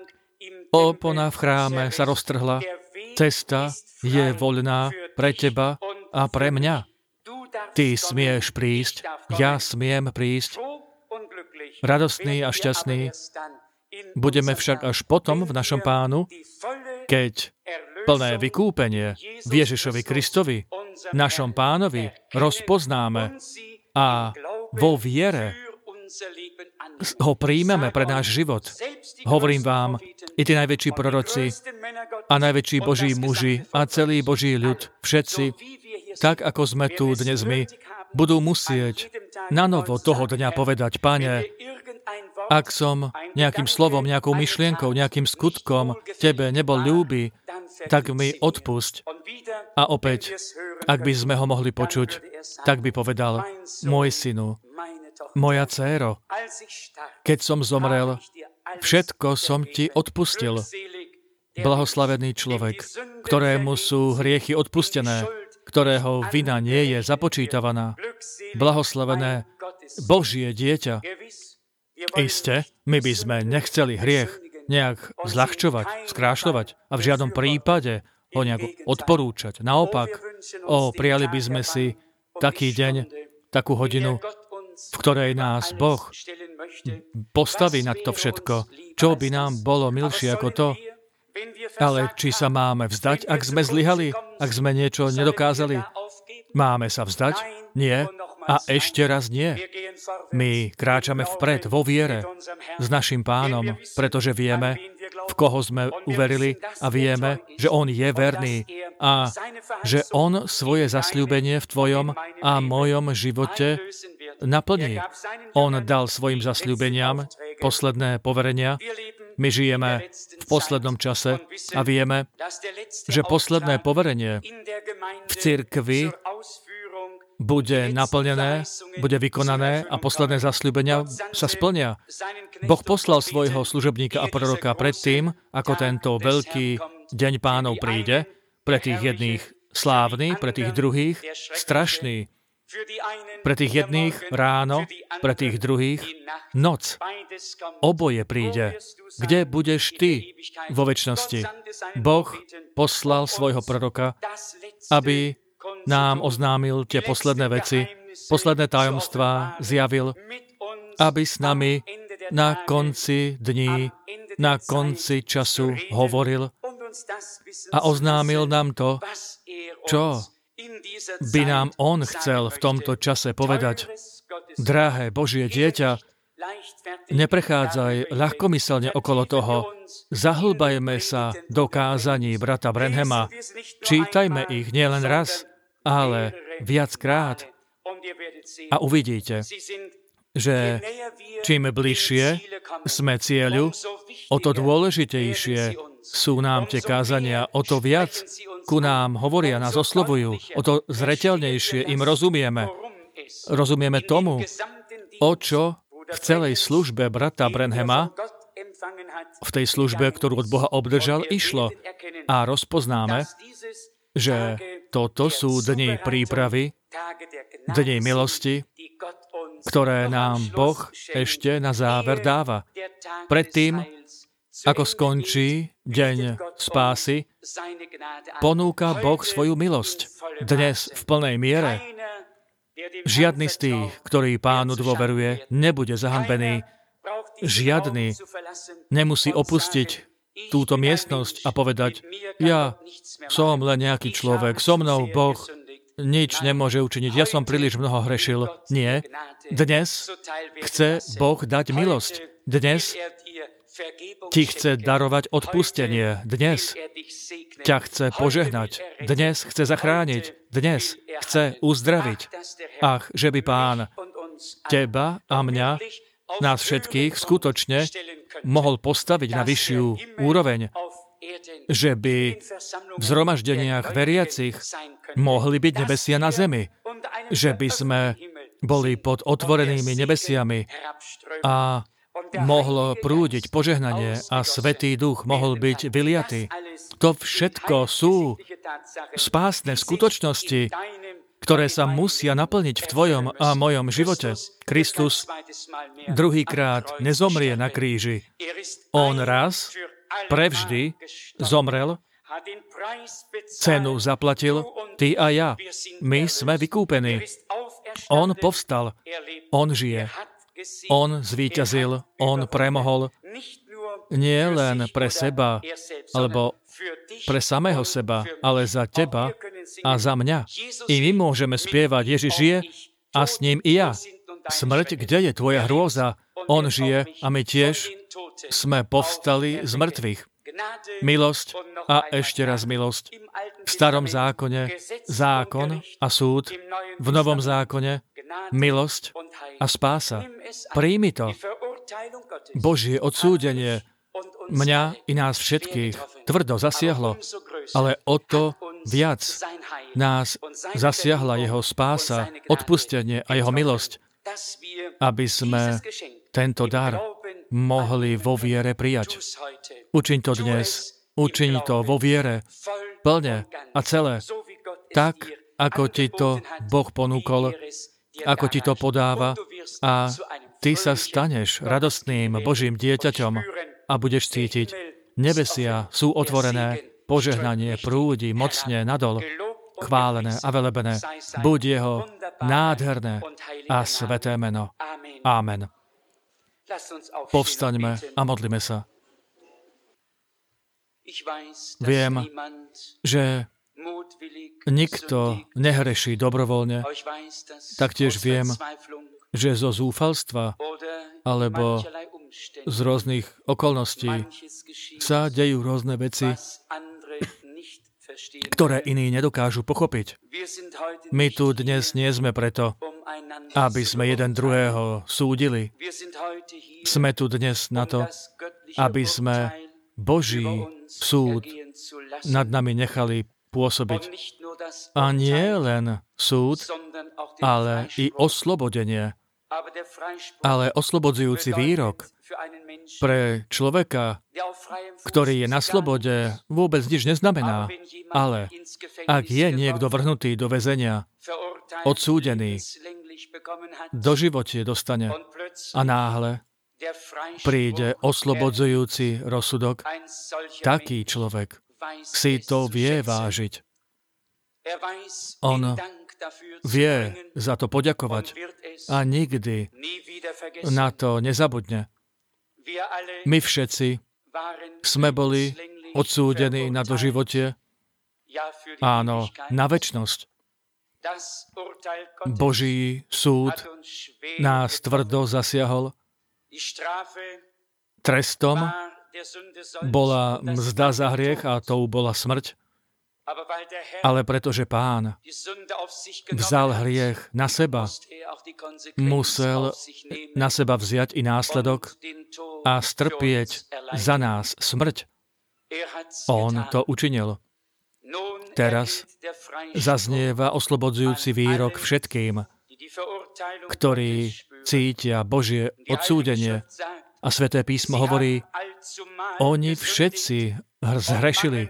opona v chráme sa roztrhla, cesta je voľná pre teba a pre mňa. Ty smieš prísť, ja smiem prísť, radostný a šťastný. Budeme však až potom v našom Pánu, keď plné vykúpenie v Ježišovi Kristovi, našom Pánovi, rozpoznáme a vo viere ho príjmeme pre náš život. Hovorím vám, i tí najväčší proroci a najväčší Boží muži a celý Boží ľud, všetci, tak ako sme tu dnes my, budú musieť na novo toho dňa povedať, Pane, ak som nejakým slovom, nejakou myšlienkou, nejakým skutkom Tebe nebol ľúby, tak mi odpusť. A opäť, ak by sme ho mohli počuť, tak by povedal, môj synu, moja dcéro, keď som zomrel, všetko som Ti odpustil. Blahoslavený človek, ktorému sú hriechy odpustené, ktorého vina nie je započítavaná. Blahoslavené Božie dieťa. Isté, my by sme nechceli hriech nejak zľahčovať, skrášľovať a v žiadnom prípade ho nejak odporúčať. Naopak, prijali by sme si taký deň, takú hodinu, v ktorej nás Boh postaví nad to všetko. Čo by nám bolo milšie ako to? Ale či sa máme vzdať, ak sme zlyhali, ak sme niečo nedokázali? Máme sa vzdať? Nie. A ešte raz nie. My kráčame vpred vo viere s našim Pánom, pretože vieme, v koho sme uverili a vieme, že On je verný a že On svoje zasľúbenie v tvojom a mojom živote naplní. On dal svojim zasľúbeniam posledné poverenia. My žijeme v poslednom čase a vieme, že posledné poverenie v cirkvi bude naplnené, bude vykonané a posledné zasľúbenia sa splnia. Boh poslal svojho služobníka a proroka predtým, ako tento veľký deň Pánov príde, pre tých jedných slávny, pre tých druhých strašný. Pre tých jedných ráno, pre tých druhých noc. Oboje príde. Kde budeš ty vo večnosti? Boh poslal svojho proroka, aby nám oznámil tie posledné veci, posledné tajomstvá zjavil aby s nami na konci dní, na konci času hovoril a oznámil nám to, čo by nám on chcel v tomto čase povedať. Drahé Božie dieťa, neprechádzaj ľahkomyselne okolo toho. Zahlbajme sa do kázaní brata Branhama. Čítajme ich nielen raz, ale viackrát. A uvidíte, že čím bližšie sme cieľu, o to dôležitejšie sú nám tie kázania, o to viac ku nám hovoria, nás oslovujú, o to zreteľnejšie im rozumieme. Rozumieme tomu, o čo v celej službe brata Branhama, v tej službe, ktorú od Boha obdržal, išlo. A rozpoznáme, že toto sú dni prípravy, dni milosti, ktoré nám Boh ešte na záver dáva. Predtým, ako skončí deň spásy, ponúka Boh svoju milosť. Dnes v plnej miere. Žiadny z tých, ktorý Pánu dôveruje, nebude zahanbený. Žiadny nemusí opustiť túto miestnosť a povedať, ja som len nejaký človek, so mnou Boh nič nemôže učiniť, ja som príliš mnoho hrešil. Nie. Dnes chce Boh dať milosť. Dnes ti chce darovať odpustenie. Dnes ťa chce požehnať. Dnes chce zachrániť. Dnes chce uzdraviť. Ach, že by Pán teba a mňa, nás všetkých, skutočne mohol postaviť na vyššiu úroveň. Že by v zhromaždeniach veriacich mohli byť nebesia na zemi. Že by sme boli pod otvorenými nebesiami a mohlo prúdiť požehnanie a Svätý Duch mohol byť vyliatý. To všetko sú spásne skutočnosti, ktoré sa musia naplniť v tvojom a mojom živote. Kristus druhýkrát nezomrie na kríži. On raz prevždy zomrel, cenu zaplatil ty a ja. My sme vykúpení. On povstal. On žije. On zvíťazil. On premohol nie len pre seba, alebo pre samého seba, ale za teba a za mňa. I my môžeme spievať, Ježiš žije a s ním i ja. Smrť, kde je tvoja hrôza? On žije a my tiež sme povstali z mŕtvych. Milosť a ešte raz milosť. V starom zákone zákon a súd, v novom zákone milosť a spása. Príjmi to. Božie odsúdenie mňa i nás všetkých tvrdo zasiahlo, ale o to viac nás zasiahla jeho spása, odpustenie a jeho milosť, aby sme tento dar mohli vo viere prijať. Učiň to dnes, učiň to vo viere, plne a celé, tak, ako ti to Boh ponúkol, ako ti to podáva a ty sa staneš radostným Božím dieťaťom a budeš cítiť, nebesia sú otvorené, požehnanie prúdi mocne nadol, chválené a velebené. Buď jeho nádherné a sveté meno. Amen. Povstaňme a modlíme sa. Viem, že nikto nehreší dobrovoľne. Taktiež viem, že zo zúfalstva alebo z rôznych okolností sa dejú rôzne veci, ktoré iní nedokážu pochopiť. My tu dnes nie sme preto, aby sme jeden druhého súdili. Sme tu dnes na to, aby sme Boží súd nad nami nechali pôsobiť. A nie len súd, ale i oslobodenie. Ale oslobodzujúci výrok pre človeka, ktorý je na slobode, vôbec nič neznamená. Ale ak je niekto vrhnutý do väzenia, odsúdený, doživotie dostane a náhle príde oslobodzujúci rozsudok, taký človek si to vie vážiť. On vie za to poďakovať a nikdy na to nezabudne. My všetci sme boli odsúdení na doživotie, áno, na večnosť. Boží súd nás tvrdo zasiahol. Trestom bola mzda za hriech a tou bola smrť. Ale pretože Pán vzal hriech na seba, musel na seba vziať i následok a strpieť za nás smrť. On to učinil. Teraz zaznieva oslobodzujúci výrok všetkým, ktorí cítia Božie odsúdenie. A Sväté písmo hovorí, oni všetci zhrešili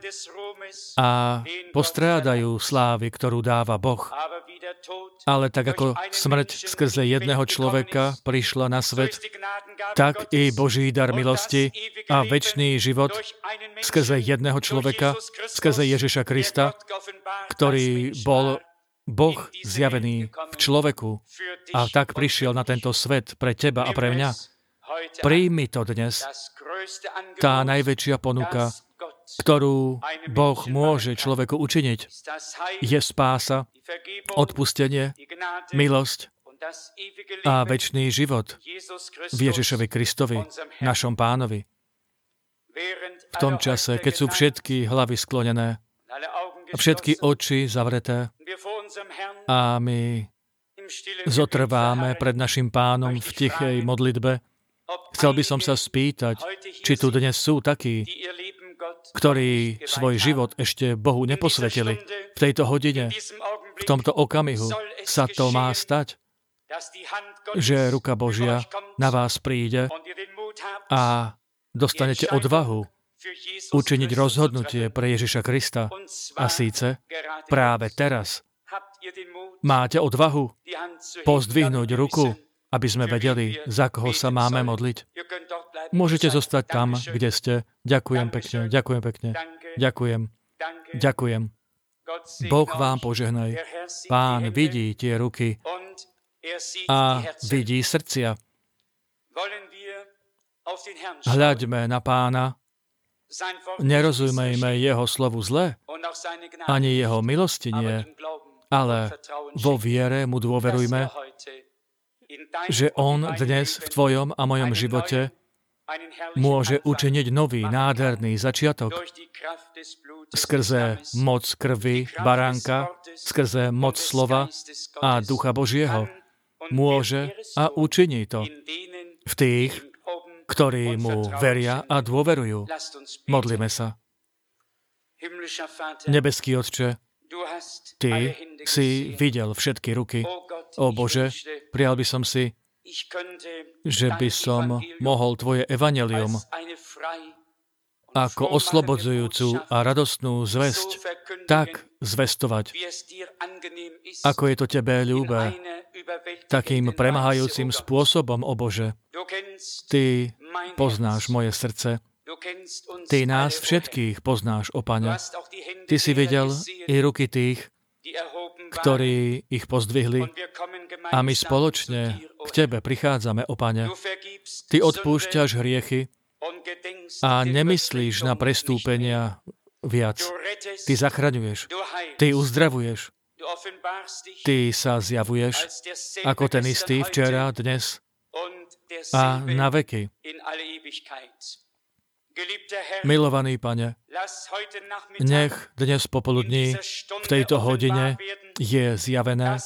a postrádajú slávy, ktorú dáva Boh. Ale tak ako smrť skrze jedného človeka prišla na svet, tak i Boží dar milosti a večný život skrze jedného človeka, skrze Ježiša Krista, ktorý bol Boh zjavený v človeku a tak prišiel na tento svet pre teba a pre mňa. Príjmi to dnes, tá najväčšia ponuka, ktorú Boh môže človeku učiniť, je spása, odpustenie, milosť a večný život v Ježišovi Kristovi, našom Pánovi. V tom čase, keď sú všetky hlavy sklonené, všetky oči zavreté a my zotrváme pred našim Pánom v tichej modlitbe, chcel by som sa spýtať, či tu dnes sú takí, ktorí svoj život ešte Bohu neposvetili. V tejto hodine, v tomto okamihu sa to má stať, že ruka Božia na vás príde a dostanete odvahu učiniť rozhodnutie pre Ježiša Krista. A síce práve teraz máte odvahu pozdvihnúť ruku, aby sme vedeli, za koho sa máme modliť. Môžete zostať tam, kde ste. Ďakujem pekne, ďakujem pekne. Ďakujem. Boh vám požehnaj. Pán vidí tie ruky a vidí srdcia. Hľaďme na Pána, nerozumejme jeho slovu zle, ani jeho milosti nie, ale vo viere mu dôverujme, že on dnes v tvojom a mojom živote môže učiniť nový, nádherný začiatok skrze moc krvi baránka, skrze moc slova a Ducha Božieho. Môže a učiní to v tých, ktorí mu veria a dôverujú. Modlíme sa. Nebeský Otče, Ty si videl všetky ruky. O Bože, prijal by som si, že by som mohol Tvoje evanjelium ako oslobodzujúcu a radostnú zvesť tak zvestovať, ako je to Tebe ľúbe, takým premáhajúcim spôsobom, o Bože. Ty poznáš moje srdce. Ty nás všetkých poznáš, o Pane. Ty si videl i ruky tých, ktorí ich pozdvihli a my spoločne k Tebe prichádzame, o Pane. Ty odpúšťaš hriechy a nemyslíš na prestúpenia viac. Ty zachraňuješ, Ty uzdravuješ, Ty sa zjavuješ ako ten istý včera, dnes a na veky. Milovaný Pane, nech dnes popoludní v tejto hodine je zjavené,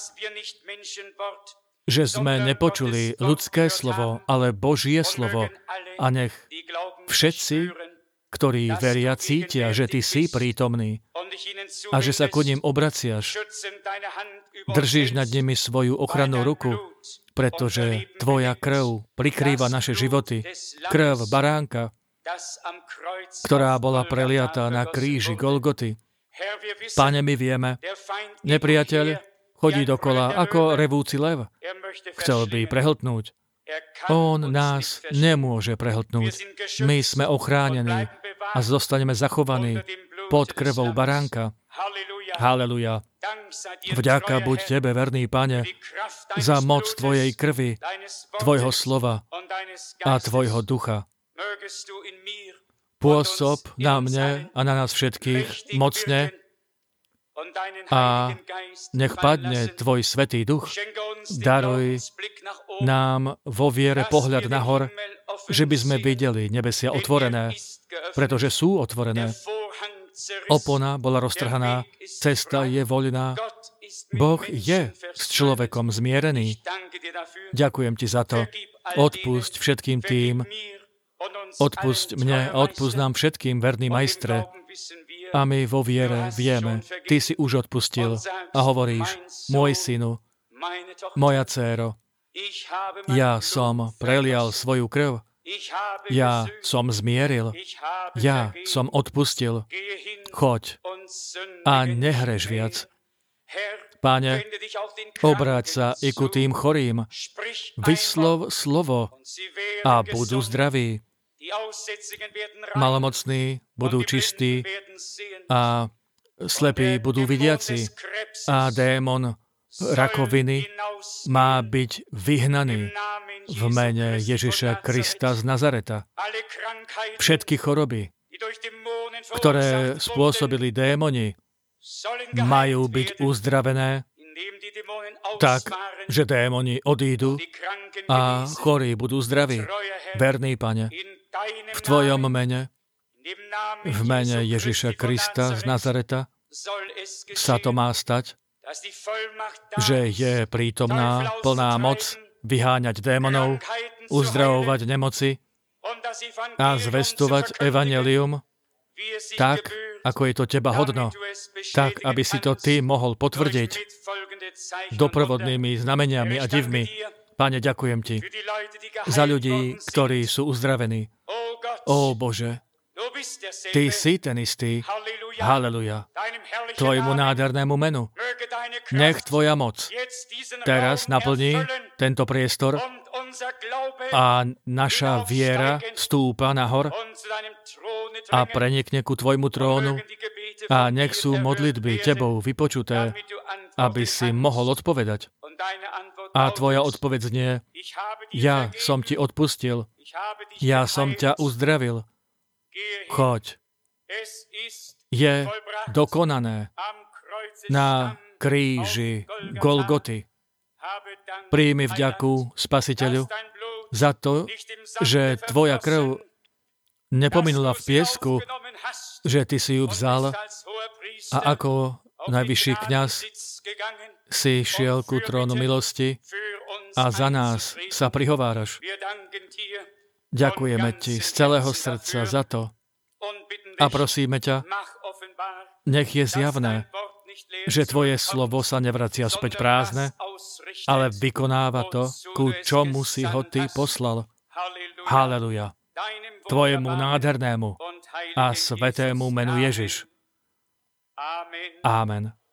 že sme nepočuli ľudské slovo, ale Božie slovo a nech všetci, ktorí veria, cítia, že Ty si prítomný a že sa ku nim obraciaš. Držíš nad nimi svoju ochrannú ruku, pretože Tvoja krv prikrýva naše životy. Krv baránka, ktorá bola preliatá na kríži Golgoty. Pane, my vieme, nepriateľ chodí dokola ako revúci lev. Chcel by prehltnúť. On nás nemôže prehltnúť. My sme ochránení a zostaneme zachovaní pod krvou baránka. Haleluja. Vďaka buď Tebe, verný Pane, za moc Tvojej krvi, Tvojho slova a Tvojho ducha. Pôsob na mne a na nás všetkých mocne a nech padne Tvoj Svätý Duch. Daruj nám vo viere pohľad nahor, že by sme videli nebesia otvorené, pretože sú otvorené. Opona bola roztrhaná, cesta je voľná. Boh je s človekom zmierený. Ďakujem Ti za to. Odpusť všetkým tým, odpusť mne a odpusť nám všetkým, verný majstre. A my vo viere vieme, Ty si už odpustil a hovoríš, môj synu, moja dcéro, ja som prelial svoju krv, ja som zmieril, ja som odpustil. Choď a nehreš viac. Páne, obráť sa i ku tým chorým, vyslov slovo a budú zdraví. Malomocní budú čistí a slepí budú vidiaci a démon rakoviny má byť vyhnaný v mene Ježiša Krista z Nazareta. Všetky choroby, ktoré spôsobili démoni, majú byť uzdravené tak, že démoni odídu a chorí budú zdraví. Verný Pane, v Tvojom mene, v mene Ježiša Krista z Nazareta sa to má stať, že je prítomná plná moc vyháňať démonov, uzdravovať nemoci a zvestovať evanjelium tak, ako je to Teba hodno, tak, aby si to Ty mohol potvrdiť doprovodnými znameniami a divmi. Pane, ďakujem Ti za ľudí, ktorí sú uzdravení. Ó Bože, Ty si ten istý. Haleluja. Tvojmu nádhernému menu. Nech Tvoja moc teraz naplní tento priestor a naša viera stúpa nahor a prenikne ku Tvojmu trónu a nech sú modlitby Tebou vypočuté, aby si mohol odpovedať. A Tvoja odpoveď znie, ja som Ti odpustil, ja som ťa uzdravil. Choď. Je dokonané na kríži Golgoty. Príjmi vďaku Spasiteľu za to, že Tvoja krv nepominula v piesku, že Ty si ju vzal a ako najvyšší kňaz si šiel ku trónu milosti a za nás sa prihováraš. Ďakujeme Ti z celého srdca za to a prosíme ťa, nech je zjavné, že Tvoje slovo sa nevracia späť prázdne, ale vykonáva to, ku čomu si ho Ty poslal. Haleluja. Tvojemu nádhernému a svetému menu Ježiš. Amen.